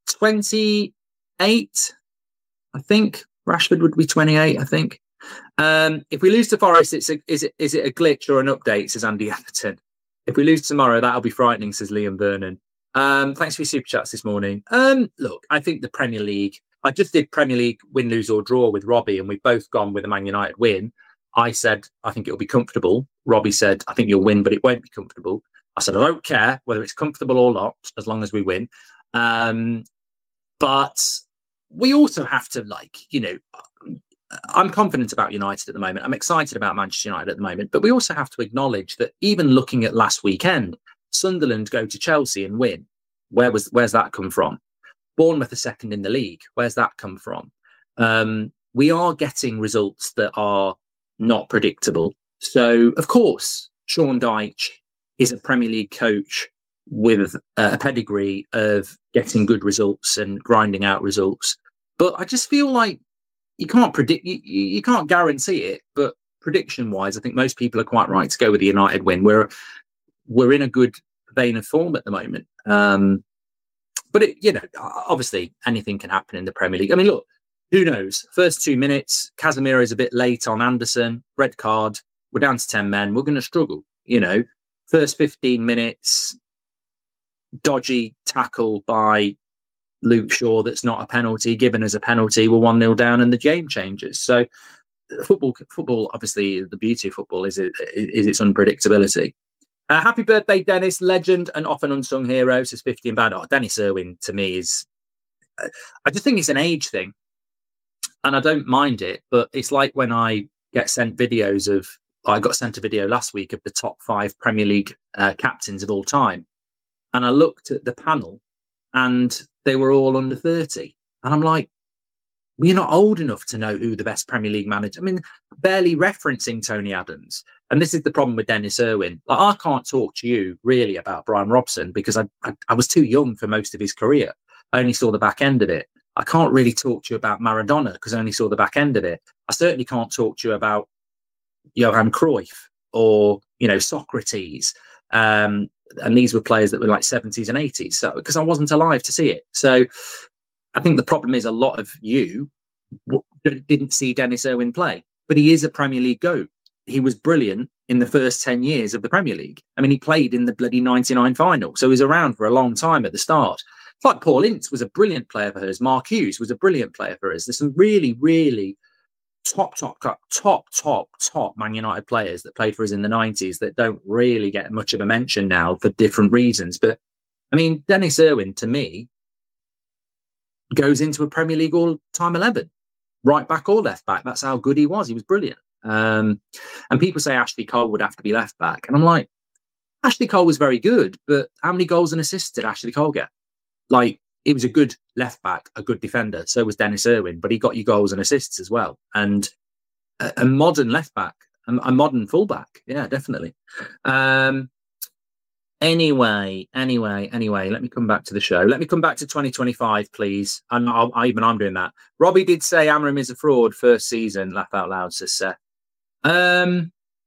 twenty-eight, I think. Rashford would be twenty-eight, I think. Um, if we lose to Forest, it's a, is it is it a glitch or an update, says Andy Atherton. If we lose tomorrow, that'll be frightening, says Liam Vernon. Um, thanks for your super chats this morning. Um, look, I think the Premier League, I just did Premier League win, lose or draw with Robbie, and we've both gone with a Man United win. I said, I think it'll be comfortable. Robbie said, I think you'll win, but it won't be comfortable. I said, I don't care whether it's comfortable or not, as long as we win. Um, but we also have to, like, you know, I'm confident about United at the moment. I'm excited about Manchester United at the moment. But we also have to acknowledge that even looking at last weekend, Sunderland go to Chelsea and win. Where was where's that come from? Bournemouth are second in the league. Where's that come from? Um, we are getting results that are not predictable. So, of course, Sean Dyche is a Premier League coach with a pedigree of getting good results and grinding out results. But I just feel like you can't predict, you, you can't guarantee it. But prediction wise, I think most people are quite right to go with the United win. We're we're in a good vein of form at the moment. Um, but it, you know, obviously anything can happen in the Premier League. I mean, look, who knows? First two minutes, Casemiro is a bit late on Anderson, red card. We're down to ten men. We're going to struggle. You know, first fifteen minutes, dodgy tackle by Luke Shaw that's not a penalty, given as a penalty, we're one nil down and the game changes. So football, football, obviously the beauty of football is, it, is its unpredictability. Uh, happy birthday, Dennis, legend and often unsung hero, says fifty and bad. Oh, Dennis Irwin to me is, uh, I just think it's an age thing and I don't mind it, but it's like when I get sent videos of, I got sent a video last week of the top five Premier League uh, captains of all time. And I looked at the panel and they were all under thirty. And I'm like, well, you're not old enough to know who the best Premier League manager. I mean, barely referencing Tony Adams. And this is the problem with Dennis Irwin. Like, I can't talk to you really about Brian Robson because I, I, I was too young for most of his career. I only saw the back end of it. I can't really talk to you about Maradona because I only saw the back end of it. I certainly can't talk to you about Johan Cruyff or, you know, Socrates. Um, and these were players that were like seventies and eighties. So, because I wasn't alive to see it. So I think the problem is a lot of you didn't see Dennis Irwin play, but he is a Premier League GOAT. He was brilliant in the first ten years of the Premier League. I mean, he played in the bloody ninety-nine final. So he was around for a long time at the start. It's like Paul Ince was a brilliant player for us. Mark Hughes was a brilliant player for us. There's some really, really top, top, top, top, top, top Man United players that played for us in the nineties that don't really get much of a mention now for different reasons. But I mean, Dennis Irwin, to me, goes into a Premier League all-time eleven, right back or left back. That's how good he was. He was brilliant. Um, and people say Ashley Cole would have to be left back. And I'm like, Ashley Cole was very good, but how many goals and assists did Ashley Cole get? Like, he was a good left back, a good defender. So was Dennis Irwin, but he got you goals and assists as well. And a, a modern left back, a, a modern fullback. Yeah, definitely. Um, anyway, anyway, anyway, let me come back to the show. Let me come back to twenty twenty-five, please. And I'll, I, even I'm doing that. Robbie did say Amorim is a fraud first season. Laugh out loud, says Seth. Um,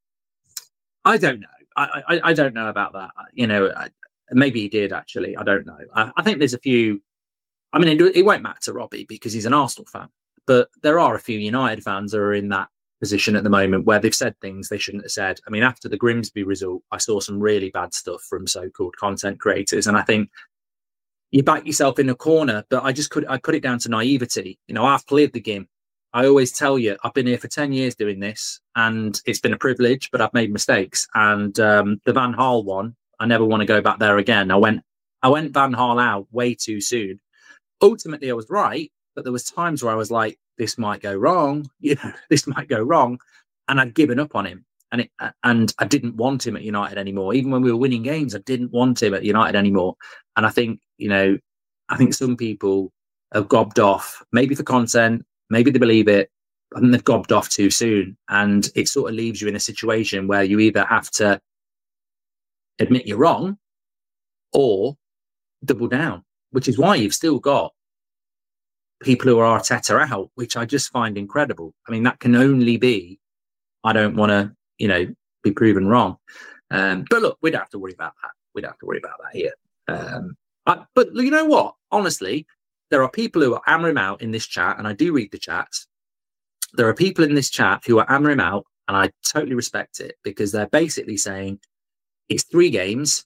I don't know. I, I, I don't know about that. You know, I, maybe he did actually. I don't know. I, I think there's a few. I mean, it, it won't matter to Robbie because he's an Arsenal fan, but there are a few United fans that are in that position at the moment where they've said things they shouldn't have said. I mean, after the Grimsby result, I saw some really bad stuff from so-called content creators, and I think you back yourself in a corner. But I just could I put it down to naivety. You know, I've played the game. I always tell you, I've been here for ten years doing this, and it's been a privilege, but I've made mistakes. And um, the Van Gaal one, I never want to go back there again. I went, I went Van Gaal out way too soon. Ultimately, I was right, but there was times where I was like, this might go wrong, you know, this might go wrong, and I'd given up on him. And it, and I didn't want him at United anymore. Even when we were winning games, I didn't want him at United anymore. And I think, you know, I think some people have gobbed off, maybe for content, maybe they believe it, I think they've gobbed off too soon. And it sort of leaves you in a situation where you either have to admit you're wrong or double down, which is why you've still got people who are Arteta out, which I just find incredible. I mean, that can only be, I don't want to, you know, be proven wrong. Um, but look, we don't have to worry about that. We don't have to worry about that here. Um, I, but you know what? Honestly, there are people who are hammering out in this chat, and I do read the chats. There are people in this chat who are hammering out, and I totally respect it, because they're basically saying it's three games.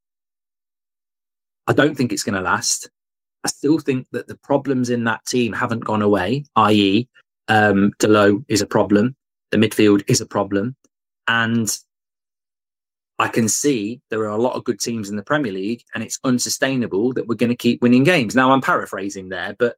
I don't think it's going to last. I still think that the problems in that team haven't gone away, that is, um, Dalot is a problem. The midfield is a problem. And I can see there are a lot of good teams in the Premier League, and it's unsustainable that we're going to keep winning games. Now, I'm paraphrasing there, but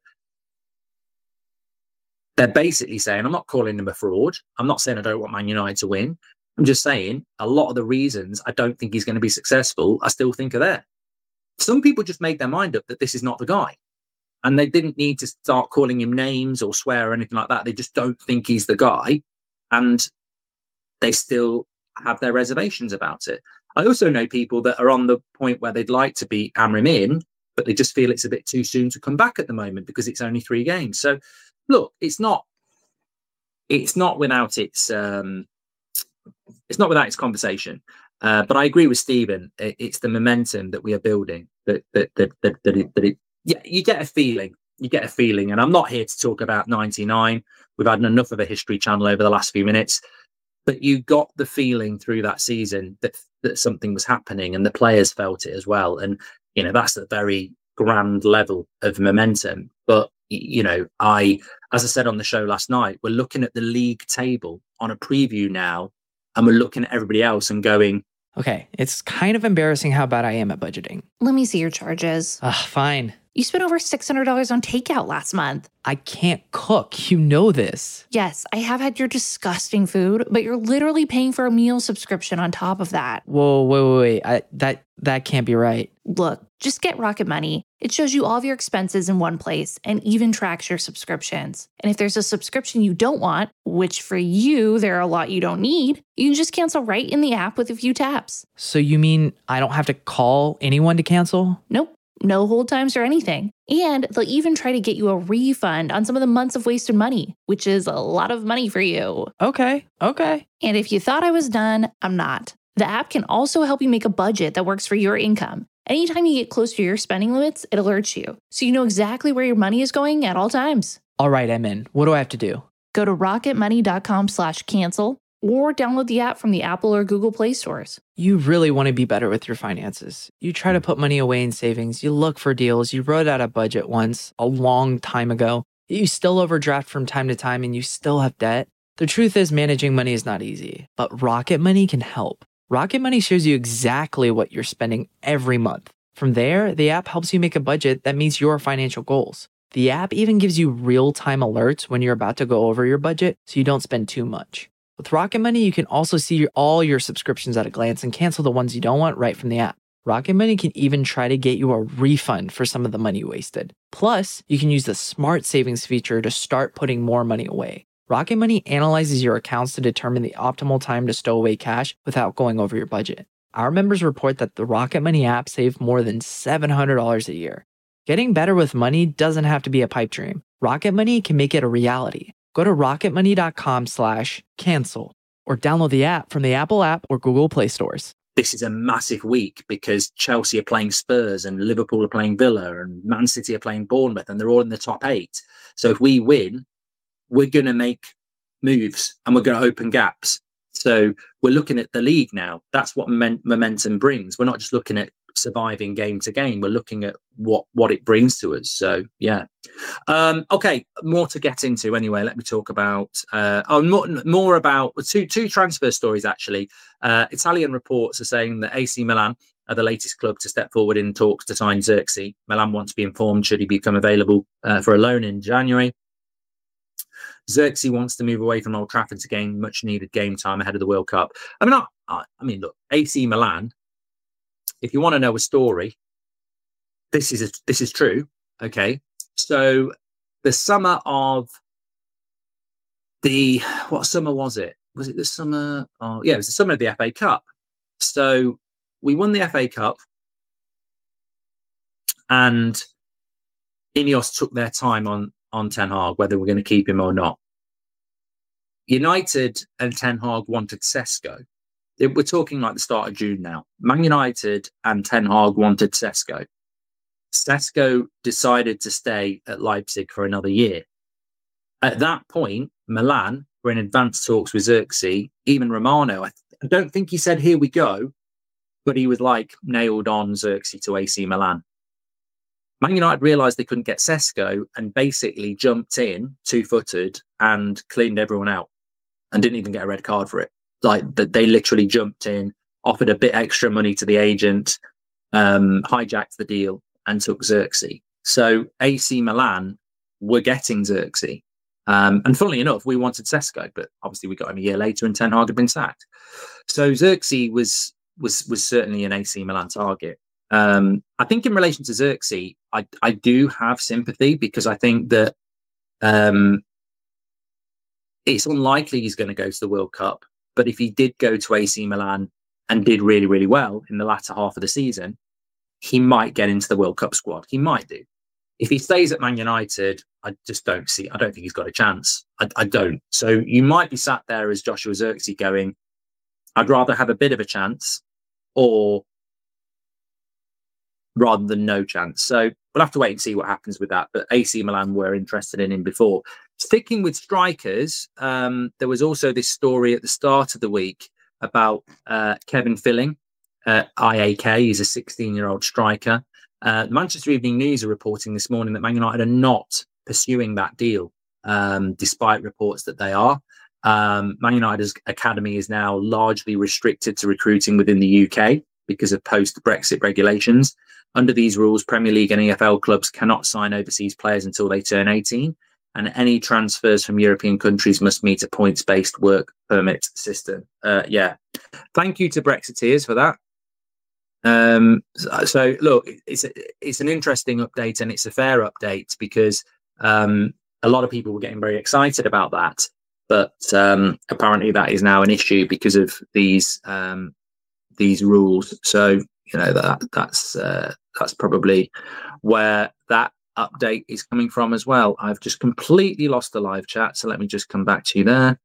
they're basically saying, I'm not calling them a fraud. I'm not saying I don't want Man United to win. I'm just saying a lot of the reasons I don't think he's going to be successful, I still think are there. Some people just made their mind up that this is not the guy. And they didn't need to start calling him names or swear or anything like that. They just don't think he's the guy. And they still have their reservations about it. I also know people that are on the point where they'd like to be Amrim in, but they just feel it's a bit too soon to come back at the moment because it's only three games. So look, it's not, it's not without its, um, it's not without its conversation. Uh, but I agree with Stephen. It, it's the momentum that we are building that, that, that, that, that, it, that it, yeah, you get a feeling, you get a feeling. And I'm not here to talk about ninety-nine. We've had enough of a History Channel over the last few minutes. But you got the feeling through that season that that something was happening, and the players felt it as well. And, you know, that's a very grand level of momentum. But, you know, I, as I said on the show last night, we're looking at the league table on a preview now, and we're looking at everybody else and going, okay, it's kind of embarrassing how bad I am at budgeting. Let me see your charges. Ugh, fine. You spent over six hundred dollars on takeout last month. I can't cook. You know this. Yes, I have had your disgusting food, but you're literally paying for a meal subscription on top of that. Whoa, wait, wait, wait. I, that, that can't be right. Look, just get Rocket Money. It shows you all of your expenses in one place and even tracks your subscriptions. And if there's a subscription you don't want, which for you, there are a lot you don't need, you can just cancel right in the app with a few taps. So you mean I don't have to call anyone to cancel? Nope. No hold times or anything. And they'll even try to get you a refund on some of the months of wasted money, which is a lot of money for you. Okay, okay. And if you thought I was done, I'm not. The app can also help you make a budget that works for your income. Anytime you get close to your spending limits, it alerts you, so you know exactly where your money is going at all times. All right, I'm in. What do I have to do? Go to rocketmoney.com slash cancel or download the app from the Apple or Google Play stores. You really want to be better with your finances. You try to put money away in savings. You look for deals. You wrote out a budget once a long time ago. You still overdraft from time to time and you still have debt. The truth is, managing money is not easy, but Rocket Money can help. Rocket Money shows you exactly what you're spending every month. From there, the app helps you make a budget that meets your financial goals. The app even gives you real-time alerts when you're about to go over your budget so you don't spend too much. With Rocket Money, you can also see your, all your subscriptions at a glance and cancel the ones you don't want right from the app. Rocket Money can even try to get you a refund for some of the money wasted. Plus, you can use the Smart Savings feature to start putting more money away. Rocket Money analyzes your accounts to determine the optimal time to stow away cash without going over your budget. Our members report that the Rocket Money app saved more than seven hundred dollars a year. Getting better with money doesn't have to be a pipe dream. Rocket Money can make it a reality. Go to rocketmoney.com slash cancel or download the app from the Apple app or Google Play stores. This is a massive week because Chelsea are playing Spurs and Liverpool are playing Villa and Man City are playing Bournemouth, and they're all in the top eight. So if we win, we're going to make moves and we're going to open gaps. So we're looking at the league now. That's what momentum brings. We're not just looking at surviving game to game. We're looking at what what it brings to us. So yeah. Um, okay, more to get into anyway. Let me talk about uh, oh, more, more about two two transfer stories actually. Uh, Italian reports are saying that A C Milan are the latest club to step forward in talks to sign Xerxes. Milan want to be informed should he become available uh, for a loan in January. Xerxes wants to move away from Old Trafford to gain much needed game time ahead of the World Cup. I mean, I, I, I mean, look, A C Milan. If you want to know a story, this is a, this is true. Okay, so the summer of the what summer was it? Was it the summer? Oh, yeah, it was the summer of the F A Cup. So we won the F A Cup, and Ineos took their time on on Ten Hag, whether we're going to keep him or not. United and Ten Hag wanted Sesko. We're talking like the start of June now. Man United and Ten Hag wanted Sesko. Sesko decided to stay at Leipzig for another year. At that point, Milan were in advanced talks with Xerxes. Even Romano, I, th- I don't think he said, here we go, but he was like nailed on Xerxes to A C Milan. Man United realised they couldn't get Sesko and basically jumped in two-footed and cleaned everyone out and didn't even get a red card for it. Like that, they literally jumped in, offered a bit extra money to the agent, um, hijacked the deal, and took Xerxes. So A C Milan were getting Xerxes, um, and funnily enough, we wanted Sesko, but obviously we got him a year later, and Ten Hag had been sacked. So Xerxes was was was certainly an A C Milan target. Um, I think in relation to Xerxes, I I do have sympathy because I think that um, it's unlikely he's going to go to the World Cup. But if he did go to A C Milan and did really, really well in the latter half of the season, he might get into the World Cup squad. He might do. If he stays at Man United, I just don't see, I don't think he's got a chance. I, I don't. So you might be sat there as Joshua Xerxes going, I'd rather have a bit of a chance or rather than no chance. So we'll have to wait and see what happens with that. But A C Milan were interested in him before. Sticking with strikers, um, there was also this story at the start of the week about uh, Kevin Filling, uh, I A K. He's a sixteen-year-old striker. Uh, Manchester Evening News are reporting this morning that Man United are not pursuing that deal, um, despite reports that they are. Um, Man United's academy is now largely restricted to recruiting within the U K because of post-Brexit regulations. Under these rules, Premier League and E F L clubs cannot sign overseas players until they turn eighteen. And any transfers from European countries must meet a points-based work permit system. Uh, yeah. Thank you to Brexiteers for that. Um, so, so, look, it's a, it's an interesting update and it's a fair update because um, a lot of people were getting very excited about that. But um, apparently that is now an issue because of these um, these rules. So, you know, that that's uh, that's probably where that update is coming from as well. I've just completely lost the live chat, so let me just come back to you there.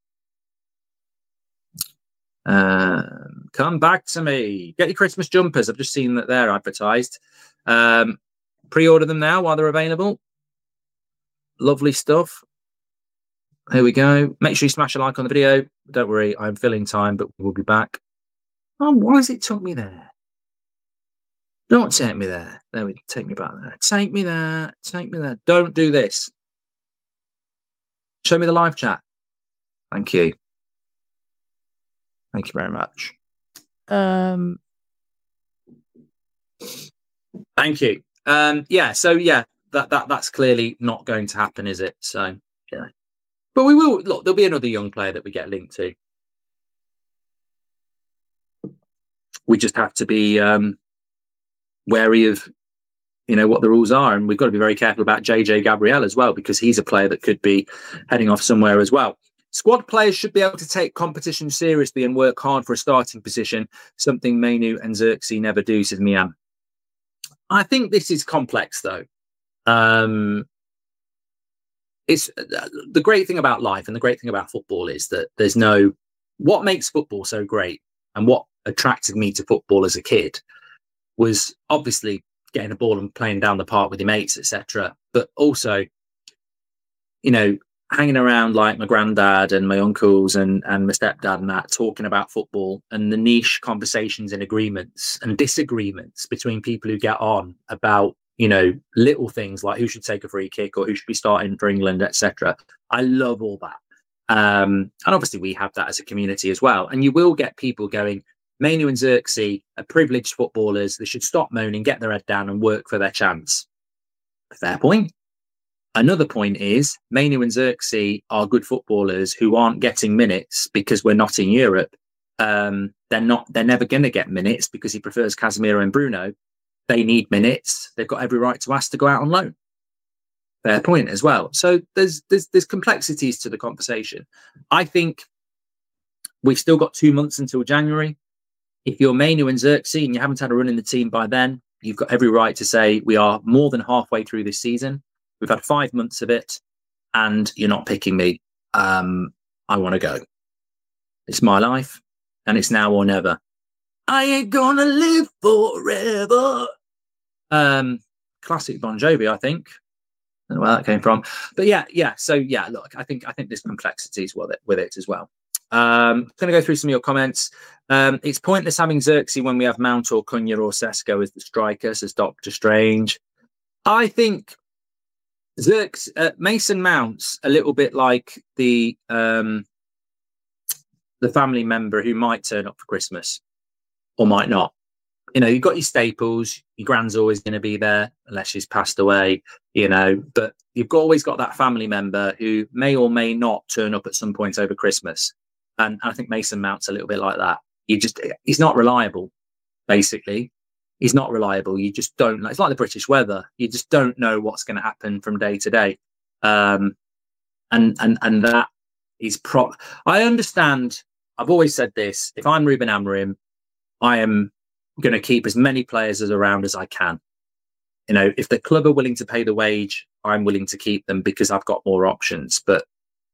Um, come back to me. Get your Christmas jumpers. I've just seen that they're advertised. Um, pre-order them now while they're available. Lovely stuff. Here we go. Make sure you smash a like on the video. Don't worry, I'm filling time, but we'll be back. Oh, why has it took me there? Don't take me there. There we go. Take me back there. Take me there. Take me there. Don't do this. Show me the live chat. Thank you. Thank you very much. Um, thank you. Um, yeah. So yeah, that that that's clearly not going to happen, is it? So yeah. But we will look. There'll be another young player that we get linked to. We just have to be um, wary of, you know, what the rules are, and we've got to be very careful about J J Gabriel as well because he's a player that could be heading off somewhere as well. Squad players should be able to take competition seriously and work hard for a starting position, something Mainu and Xerxes never do, says Mian. I think this is complex, though. Um, it's uh, the great thing about life and the great thing about football is that there's no... What makes football so great and what attracted me to football as a kid was obviously getting a ball and playing down the park with your mates, et cetera. But also, you know, hanging around like my granddad and my uncles and, and my stepdad and that, talking about football and the niche conversations and agreements and disagreements between people who get on about, you know, little things like who should take a free kick or who should be starting for England, et cetera. I love all that. Um, and obviously we have that as a community as well. And you will get people going, Mainoo and Xerxes are privileged footballers. They should stop moaning, get their head down and work for their chance. Fair point. Another point is Mainoo and Xerxes are good footballers who aren't getting minutes because we're not in Europe. Um, they're not. They're never going to get minutes because he prefers Casemiro and Bruno. They need minutes. They've got every right to ask to go out on loan. Fair point as well. So there's there's there's complexities to the conversation. I think we've still got two months until January. If you're Mainoo and Xerxes and you haven't had a run in the team by then, you've got every right to say we are more than halfway through this season. We've had five months of it, and you're not picking me. Um, I want to go. It's my life, and it's now or never. I ain't gonna live forever. Um, classic Bon Jovi, I think. I don't know where that came from, but yeah, yeah. So yeah, look, I think I think there's complexities with it with it as well. Um, I'm going to go through some of your comments. Um, it's pointless having Xerxes when we have Mount or Cunha or Sesko as the striker, says Doctor Strange. I think Xerxes, uh, Mason Mount's a little bit like the um, the family member who might turn up for Christmas or might not. You know, you've got your staples. Your grand's always going to be there unless she's passed away, you know, but you've got, always got that family member who may or may not turn up at some point over Christmas. And I think Mason Mount's a little bit like that. You just, he's not reliable, basically. He's not reliable. You just don't, it's like the British weather. You just don't know what's going to happen from day to day. Um, and, and, and that is pro, I understand. I've always said this. If I'm Ruben Amorim, I am going to keep as many players as around as I can. You know, if the club are willing to pay the wage, I'm willing to keep them because I've got more options. But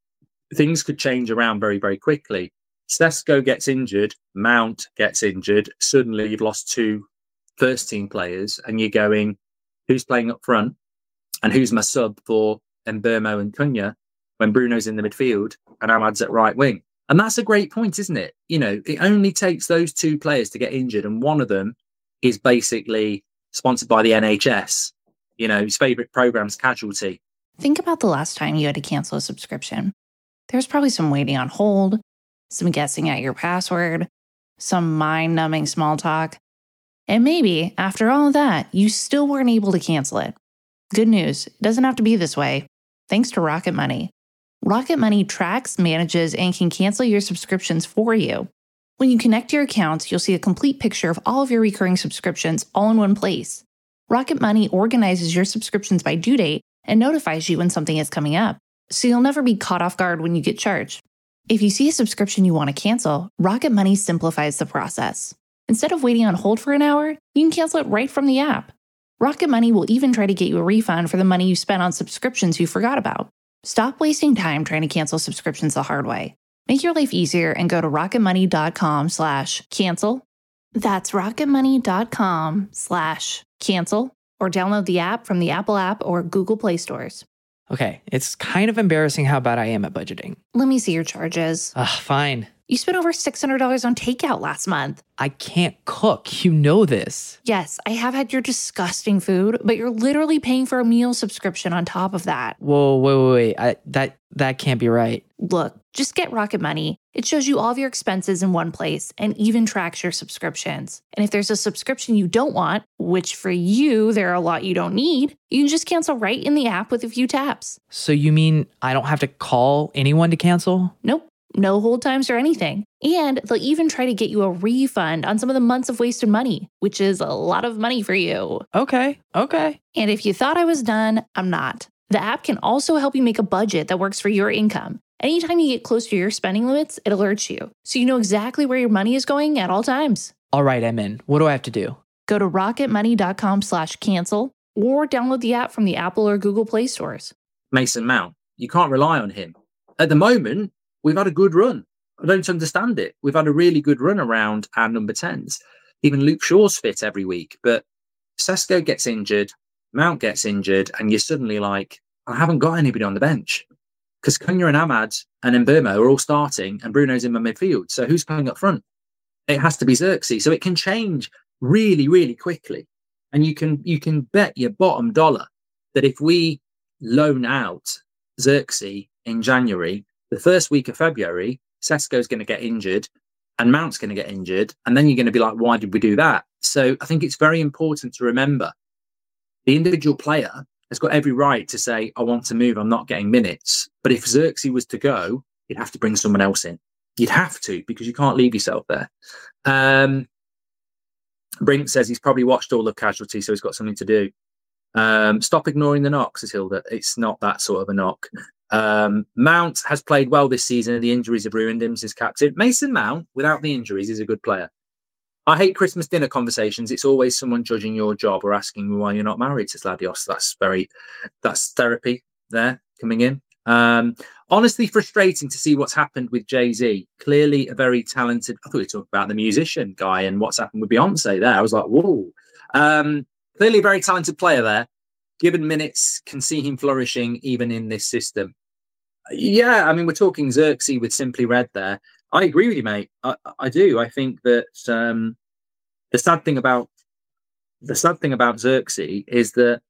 things could change around very, very quickly. Sesko gets injured, Mount gets injured. Suddenly you've lost two first team players and you're going, who's playing up front and who's my sub for Mbeumo and Cunha when Bruno's in the midfield and Ahmad's at right wing? And that's a great point, isn't it? You know, it only takes those two players to get injured and one of them is basically sponsored by the N H S. You know, his favourite program's Casualty. Think about the last time you had to cancel a subscription. There's probably some waiting on hold, some guessing at your password, some mind-numbing small talk. And maybe, after all of that, you still weren't able to cancel it. Good news, it doesn't have to be this way. Thanks to Rocket Money. Rocket Money tracks, manages, and can cancel your subscriptions for you. When you connect your accounts, you'll see a complete picture of all of your recurring subscriptions all in one place. Rocket Money organizes your subscriptions by due date and notifies you when something is coming up, so you'll never be caught off guard when you get charged. If you see a subscription you want to cancel, Rocket Money simplifies the process. Instead of waiting on hold for an hour, you can cancel it right from the app. Rocket Money will even try to get you a refund for the money you spent on subscriptions you forgot about. Stop wasting time trying to cancel subscriptions the hard way. Make your life easier and go to rocketmoney.com slash cancel. That's rocketmoney.com slash cancel or download the app from the Apple app or Google Play stores. Okay, it's kind of embarrassing how bad I am at budgeting. Let me see your charges. Ugh, fine. You spent over six hundred dollars on takeout last month. I can't cook. You know this. Yes, I have had your disgusting food, but you're literally paying for a meal subscription on top of that. Whoa, wait, wait, wait. I, that, that can't be right. Look, just get Rocket Money. It shows you all of your expenses in one place and even tracks your subscriptions. And if there's a subscription you don't want, which for you, there are a lot you don't need, you can just cancel right in the app with a few taps. So you mean I don't have to call anyone to cancel? Nope. No hold times or anything. And they'll even try to get you a refund on some of the months of wasted money, which is a lot of money for you. Okay, okay. And if you thought I was done, I'm not. The app can also help you make a budget that works for your income. Anytime you get close to your spending limits, it alerts you, so you know exactly where your money is going at all times. All right, I'm in. What do I have to do? Go to rocketmoney.com slash cancel or download the app from the Apple or Google Play stores. Mason Mount, you can't rely on him. At the moment, we've had a good run. I don't understand it. We've had a really good run around our number tens. Even Luke Shaw's fit every week, but Sesko gets injured, Mount gets injured, and you're suddenly like, I haven't got anybody on the bench. because Cunha and Ahmad and Mbeumo are all starting and Bruno's in my midfield. So who's playing up front? It has to be Xerxes. So it can change really, really quickly. And you can you can bet your bottom dollar that if we loan out Xerxes in January, the first week of February, Sesko's going to get injured and Mount's going to get injured. And then you're going to be like, why did we do that? So I think it's very important to remember the individual player has got every right to say, I want to move, I'm not getting minutes. But if Xerxes was to go, you'd have to bring someone else in. You'd have to, because you can't leave yourself there. Um, Brink says he's probably watched all of Casualty, so he's got something to do. Um, stop ignoring the knocks, says Hilda. It's not that sort of a knock. Um, Mount has played well this season. The injuries have ruined him as captain. Mason Mount, without the injuries, is a good player. I hate Christmas dinner conversations. It's always someone judging your job or asking you why you're not married, says Ladios. That's very, that's therapy there coming in. Um, honestly, frustrating to see what's happened with Jay-Z. Clearly a very talented, I thought we talked about the musician guy and what's happened with Beyonce there. I was like, whoa. Um, clearly a very talented player there. Given minutes, can see him flourishing even in this system. Yeah, I mean, we're talking Xerxes with Simply Red there. I agree with you, mate. I, I do. I think that um, the sad thing about the sad thing about Xerxes is that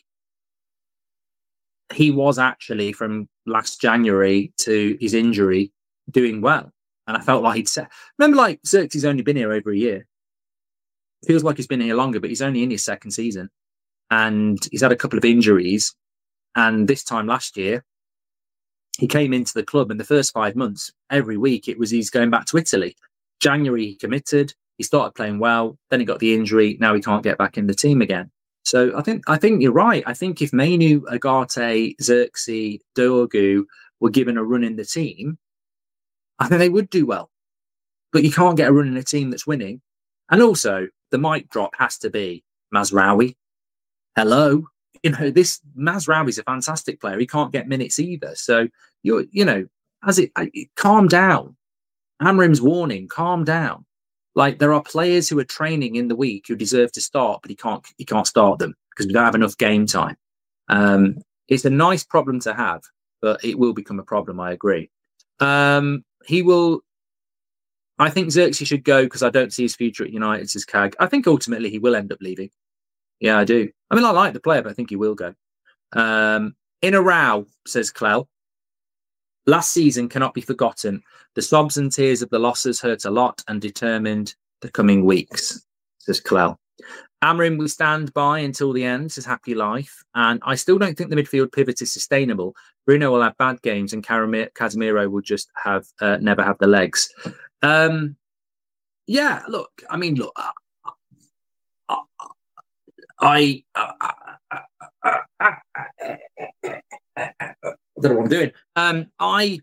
he was actually from last January to his injury doing well, and I felt like he'd set. Remember, like Xerxes only been here over a year. Feels like he's been here longer, but he's only in his second season, and he's had a couple of injuries. And this time last year, he came into the club in the first five months. Every week, it was he's going back to Italy. January, he committed. He started playing well. Then he got the injury. Now he can't get back in the team again. So I think I think you're right. I think if Mainu, Agate, Xerxes, Dorgu were given a run in the team, I think they would do well. But you can't get a run in a team that's winning. And also, the mic drop has to be Mazraoui. Hello. You know, this Mazraoui's a fantastic player. He can't get minutes either. So, you're, you know, as it, it calm down. Amrim's warning, calm down. Like, there are players who are training in the week who deserve to start, but he can't he can't start them because we don't have enough game time. Um, it's a nice problem to have, but it will become a problem, I agree. Um, he will... I think Xerxes should go because I don't see his future at United, says C A G. I think ultimately he will end up leaving. Yeah, I do. I mean, I like the player, but I think he will go. Um, in a row, says Clell. Last season cannot be forgotten. The sobs and tears of the losses hurt a lot and determined the coming weeks, says Clell. Amrin will stand by until the end, says Happy Life. And I still don't think the midfield pivot is sustainable. Bruno will have bad games and Casemiro will just have uh, never have the legs. Um, yeah, look, I mean, look, uh, uh, I, uh, uh, uh, uh, uh, I don't know what I'm doing. Um, I,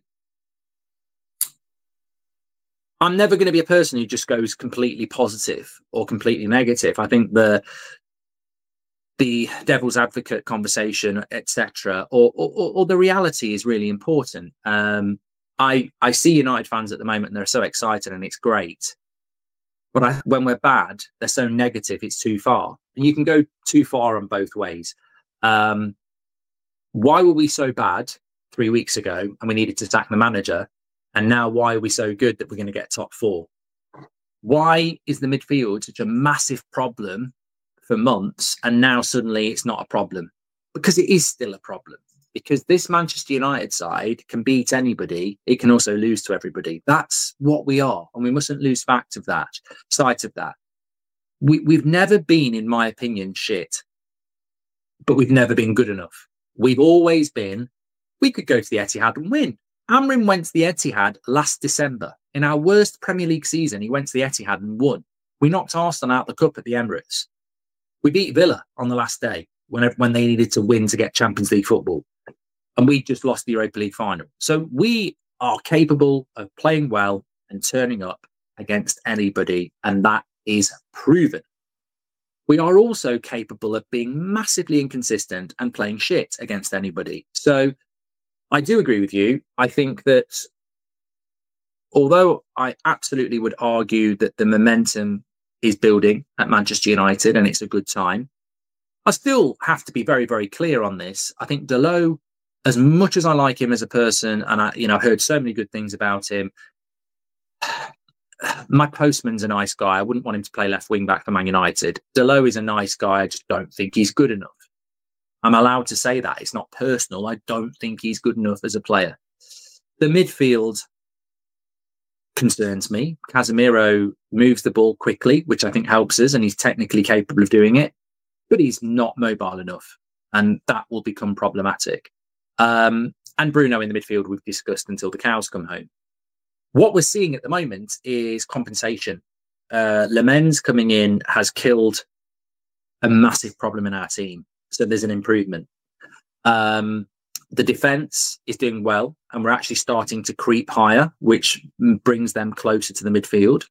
I'm never going to be a person who just goes completely positive or completely negative. I think the the devil's advocate conversation, et cetera, or, or or the reality is really important. Um, I I see United fans at the moment, and they're so excited, and it's great. But I, when we're bad, they're so negative, it's too far. And you can go too far on both ways. Um, why were we so bad three weeks ago and we needed to sack the manager? And now why are we so good that we're going to get top four? Why is the midfield such a massive problem for months and now suddenly it's not a problem? Because it is still a problem. Because this Manchester United side can beat anybody. It can also lose to everybody. That's what we are. And we mustn't lose fact of that, sight of that. We, we've never been, in my opinion, shit. But we've never been good enough. We've always been, we could go to the Etihad and win. Amrin went to the Etihad last December. In our worst Premier League season, he went to the Etihad and won. We knocked Arsenal out the cup at the Emirates. We beat Villa on the last day when, when they needed to win to get Champions League football. And we just lost the Europa League final. So we are capable of playing well and turning up against anybody. And that is proven. We are also capable of being massively inconsistent and playing shit against anybody. So I do agree with you. I think that although I absolutely would argue that the momentum is building at Manchester United and it's a good time, I still have to be very, very clear on this. I think Dalot as much as I like him as a person, and I, you know, I've heard so many good things about him. My postman's a nice guy. I wouldn't want him to play left wing back for Man United. Dalot is a nice guy. I just don't think he's good enough. I'm allowed to say that. It's not personal. I don't think he's good enough as a player. The midfield concerns me. Casemiro moves the ball quickly, which I think helps us, and he's technically capable of doing it, but he's not mobile enough, and that will become problematic. Um, and Bruno in the midfield we've discussed until the cows come home. What we're seeing at the moment is compensation. Uh, Lemens coming in has killed a massive problem in our team, so there's an improvement. Um, the defence is doing well, and we're actually starting to creep higher, which brings them closer to the midfield.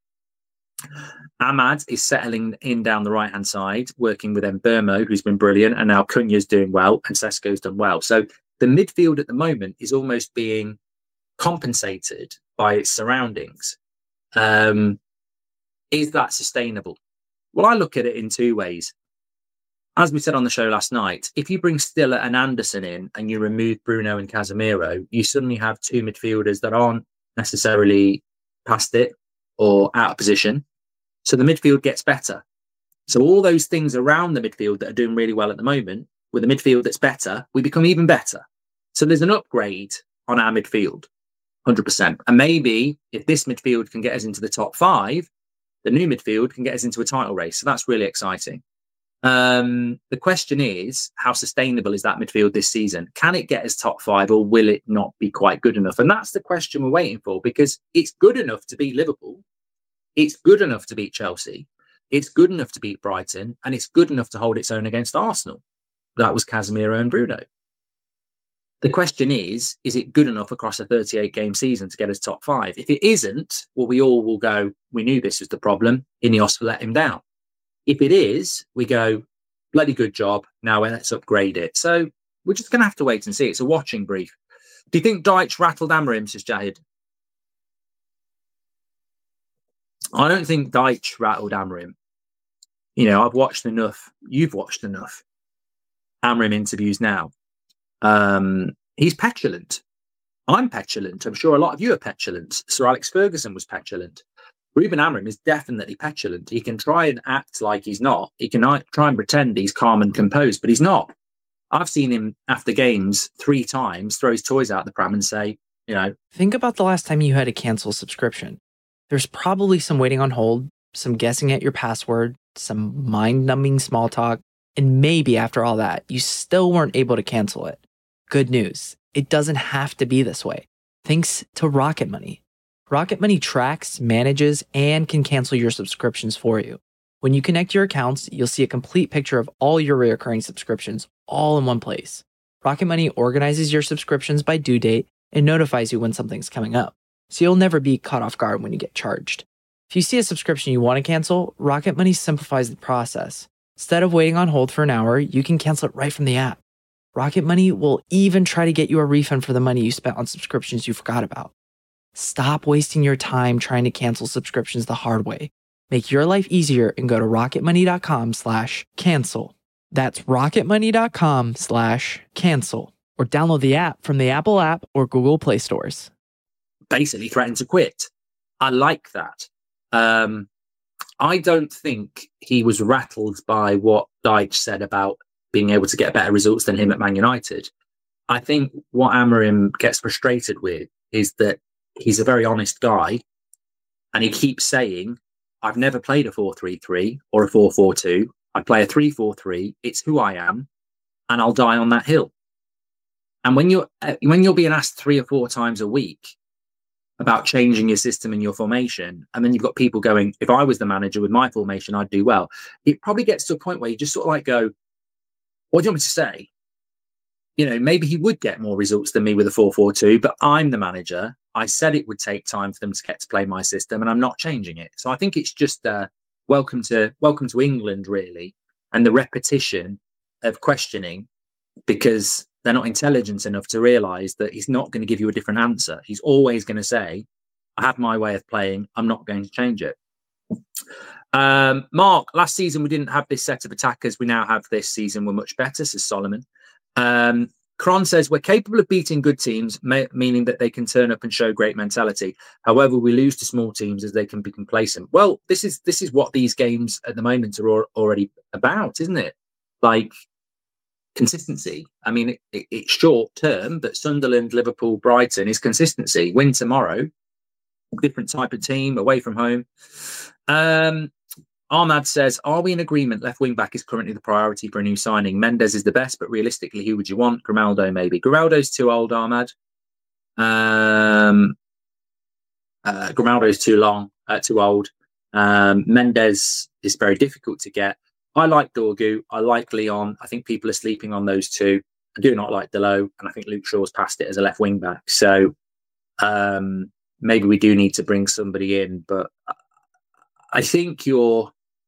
Ahmad is settling in down the right-hand side, working with Mbeumo, who's been brilliant, and now Cunha's doing well, and Sesko's done well. So the midfield at the moment is almost being compensated by its surroundings. Um, is that sustainable? Well, I look at it in two ways. As we said on the show last night, if you bring Stiller and Anderson in and you remove Bruno and Casemiro, you suddenly have two midfielders that aren't necessarily past it or out of position. So the midfield gets better. So all those things around the midfield that are doing really well at the moment, with a midfield that's better, we become even better. So there's an upgrade on our midfield, one hundred percent. And maybe if this midfield can get us into the top five, the new midfield can get us into a title race. So that's really exciting. Um, the question is, how sustainable is that midfield this season? Can it get us top five, or will it not be quite good enough? And that's the question we're waiting for, because it's good enough to beat Liverpool. It's good enough to beat Chelsea. It's good enough to beat Brighton. And it's good enough to hold its own against Arsenal. That was Casemiro and Bruno. The question is, is it good enough across a thirty-eight game season to get us top five? If it isn't, well, we all will go, we knew this was the problem. Ineos let him down. If it is, we go, bloody good job. Now let's upgrade it. So we're just going to have to wait and see. It's a watching brief. Do you think Dyche rattled Amorim, says Jahid? I don't think Dyche rattled Amorim. You know, I've watched enough. You've watched enough Amorim interviews now. Um, he's petulant. I'm petulant. I'm sure a lot of you are petulant. Sir Alex Ferguson was petulant. Ruben Amorim is definitely petulant. He can try and act like he's not. He can try and pretend he's calm and composed, but he's not. I've seen him after games three times throw his toys out the pram and say, you know. Think about the last time you had to cancel a subscription. There's probably some waiting on hold, some guessing at your password, some mind-numbing small talk, and maybe after all that, you still weren't able to cancel it. Good news. It doesn't have to be this way. Thanks to Rocket Money. Rocket Money tracks, manages, and can cancel your subscriptions for you. When you connect your accounts, you'll see a complete picture of all your recurring subscriptions all in one place. Rocket Money organizes your subscriptions by due date and notifies you when something's coming up, so you'll never be caught off guard when you get charged. If you see a subscription you want to cancel, Rocket Money simplifies the process. Instead of waiting on hold for an hour, you can cancel it right from the app. Rocket Money will even try to get you a refund for the money you spent on subscriptions you forgot about. Stop wasting your time trying to cancel subscriptions the hard way. Make your life easier and go to rocketmoney.com slash cancel. That's rocketmoney.com slash cancel. Or download the app from the Apple app or Google Play stores. Basically threatened to quit. I like that. Um, I don't think he was rattled by what Dyche said about being able to get better results than him at Man United. I think what Amorim gets frustrated with is that he's a very honest guy, and he keeps saying, I've never played a four three three or a four four two. I play a three four three. It's who I am, and I'll die on that hill. And when you're when you're being asked three or four times a week about changing your system and your formation, and then you've got people going, if I was the manager with my formation, I'd do well. It probably gets to a point where you just sort of like go, what do you want me to say? You know, maybe he would get more results than me with a four four two, but I'm the manager. I said it would take time for them to get to play my system, and I'm not changing it. So I think it's just uh, welcome to welcome to England, really, and the repetition of questioning, because they're not intelligent enough to realise that he's not going to give you a different answer. He's always going to say, I have my way of playing. I'm not going to change it. Um, Mark, last season we didn't have this set of attackers. We now have this season. We're much better, says Solomon. Um, Kron says, we're capable of beating good teams, ma- meaning that they can turn up and show great mentality. However, we lose to small teams as they can be complacent. Well, this is this is what these games at the moment are al- already about, isn't it? Like, consistency. I mean, it, it, it's short term, but Sunderland, Liverpool, Brighton is consistency. Win tomorrow, different type of team, away from home. Um, Ahmad says, are we in agreement left wing back is currently the priority for a new signing? Mendes is the best, but realistically, who would you want? Grimaldo, maybe. Grimaldo's too old, Ahmad. Um, uh, Grimaldo's too long, uh, too old. Um, Mendes is very difficult to get. I like Dorgu. I like Leon. I think people are sleeping on those two. I do not like Delo, and I think Luke Shaw's passed it as a left wing back. So um, maybe we do need to bring somebody in, but I think you're.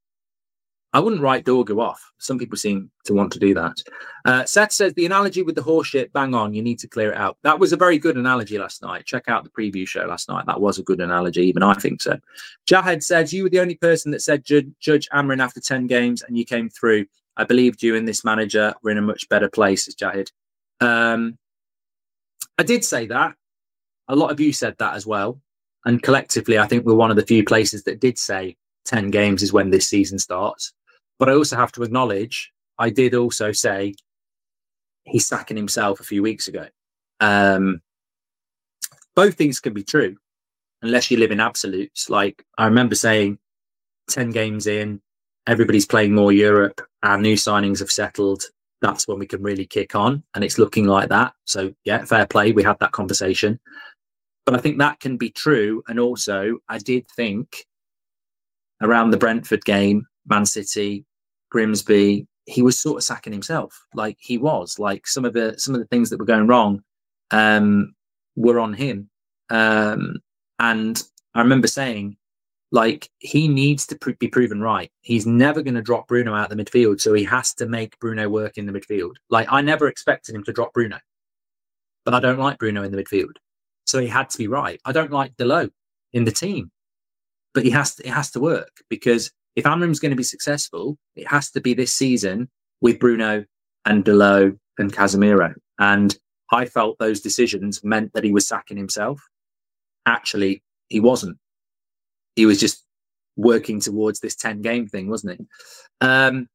I wouldn't write Dorgu off. Some people seem to want to do that. Uh, Seth says, the analogy with the horse shit, bang on, you need to clear it out. That was a very good analogy last night. Check out the preview show last night. That was a good analogy. Even I think so. Jahed says, you were the only person that said Judge, Judge Amrin after ten games and you came through. I believed you and this manager were in a much better place, as Jahed. Um, I did say that. A lot of you said that as well. And collectively, I think we're one of the few places that did say ten games is when this season starts. But I also have to acknowledge, I did also say he's sacking himself a few weeks ago. Um, both things can be true, unless you live in absolutes. Like, I remember saying ten games in, everybody's playing more Europe, our new signings have settled. That's when we can really kick on. And it's looking like that. So, yeah, fair play. We had that conversation. But I think that can be true. And also, I did think around the Brentford game, Man City, Grimsby, he was sort of sacking himself. Like he was, like some of the some of the things that were going wrong um, were on him. Um, and I remember saying, like, he needs to pr- be proven right. He's never going to drop Bruno out of the midfield, so he has to make Bruno work in the midfield. Like, I never expected him to drop Bruno, but I don't like Bruno in the midfield, so he had to be right. I don't like Delo in the team, but he has to, it has to work, because if Amrim's going to be successful, it has to be this season with Bruno and Delo and Casemiro. And I felt those decisions meant that he was sacking himself. Actually, he wasn't. He was just working towards this ten game thing, wasn't he? Um,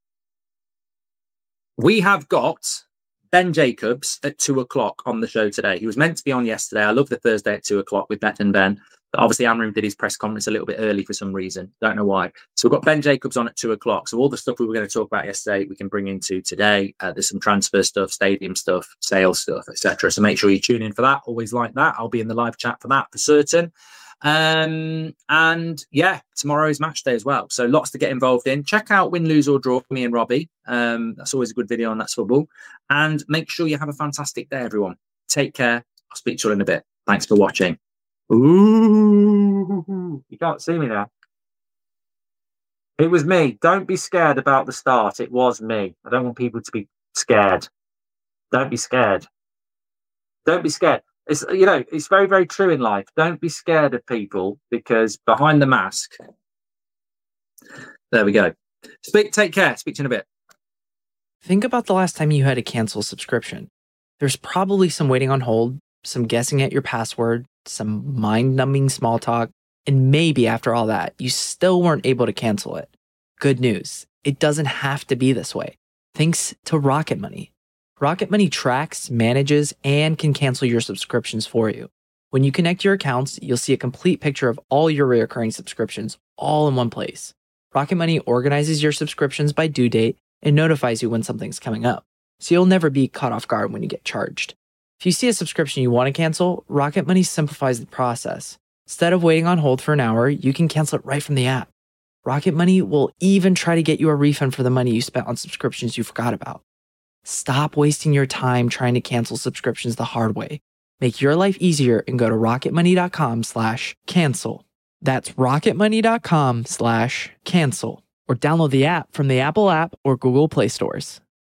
we have got Ben Jacobs at two o'clock on the show today. He was meant to be on yesterday. I love the Thursday at two o'clock with Bet and Ben. But obviously, Amrim did his press conference a little bit early for some reason. Don't know why. So we've got Ben Jacobs on at two o'clock. So all the stuff we were going to talk about yesterday, we can bring into today. Uh, there's some transfer stuff, stadium stuff, sales stuff, et cetera. So make sure you tune in for that. Always like that. I'll be in the live chat for that for certain. Um, and yeah, tomorrow is match day as well. So lots to get involved in. Check out Win, Lose or Draw for me and Robbie. Um, that's always a good video on That's Football. And make sure you have a fantastic day, everyone. Take care. I'll speak to you all in a bit. Thanks for watching. Ooh, you can't see me now. It was me. Don't be scared about the start. It was me. I don't want people to be scared. Don't be scared. Don't be scared. It's, you know, it's very, very true in life. Don't be scared of people, because behind the mask. There we go. Speak. Take care. Speak to you in a bit. Think about the last time you had to cancel a subscription. There's probably some waiting on hold, some guessing at your password, some mind-numbing small talk, and maybe after all that, you still weren't able to cancel it. Good news. It doesn't have to be this way. Thanks to Rocket Money. Rocket Money tracks, manages, and can cancel your subscriptions for you. When you connect your accounts, you'll see a complete picture of all your recurring subscriptions all in one place. Rocket Money organizes your subscriptions by due date and notifies you when something's coming up, so you'll never be caught off guard when you get charged. If you see a subscription you want to cancel, Rocket Money simplifies the process. Instead of waiting on hold for an hour, you can cancel it right from the app. Rocket Money will even try to get you a refund for the money you spent on subscriptions you forgot about. Stop wasting your time trying to cancel subscriptions the hard way. Make your life easier and go to rocketmoney.com slash cancel. That's rocketmoney.com slash cancel. Or download the app from the Apple app or Google Play stores.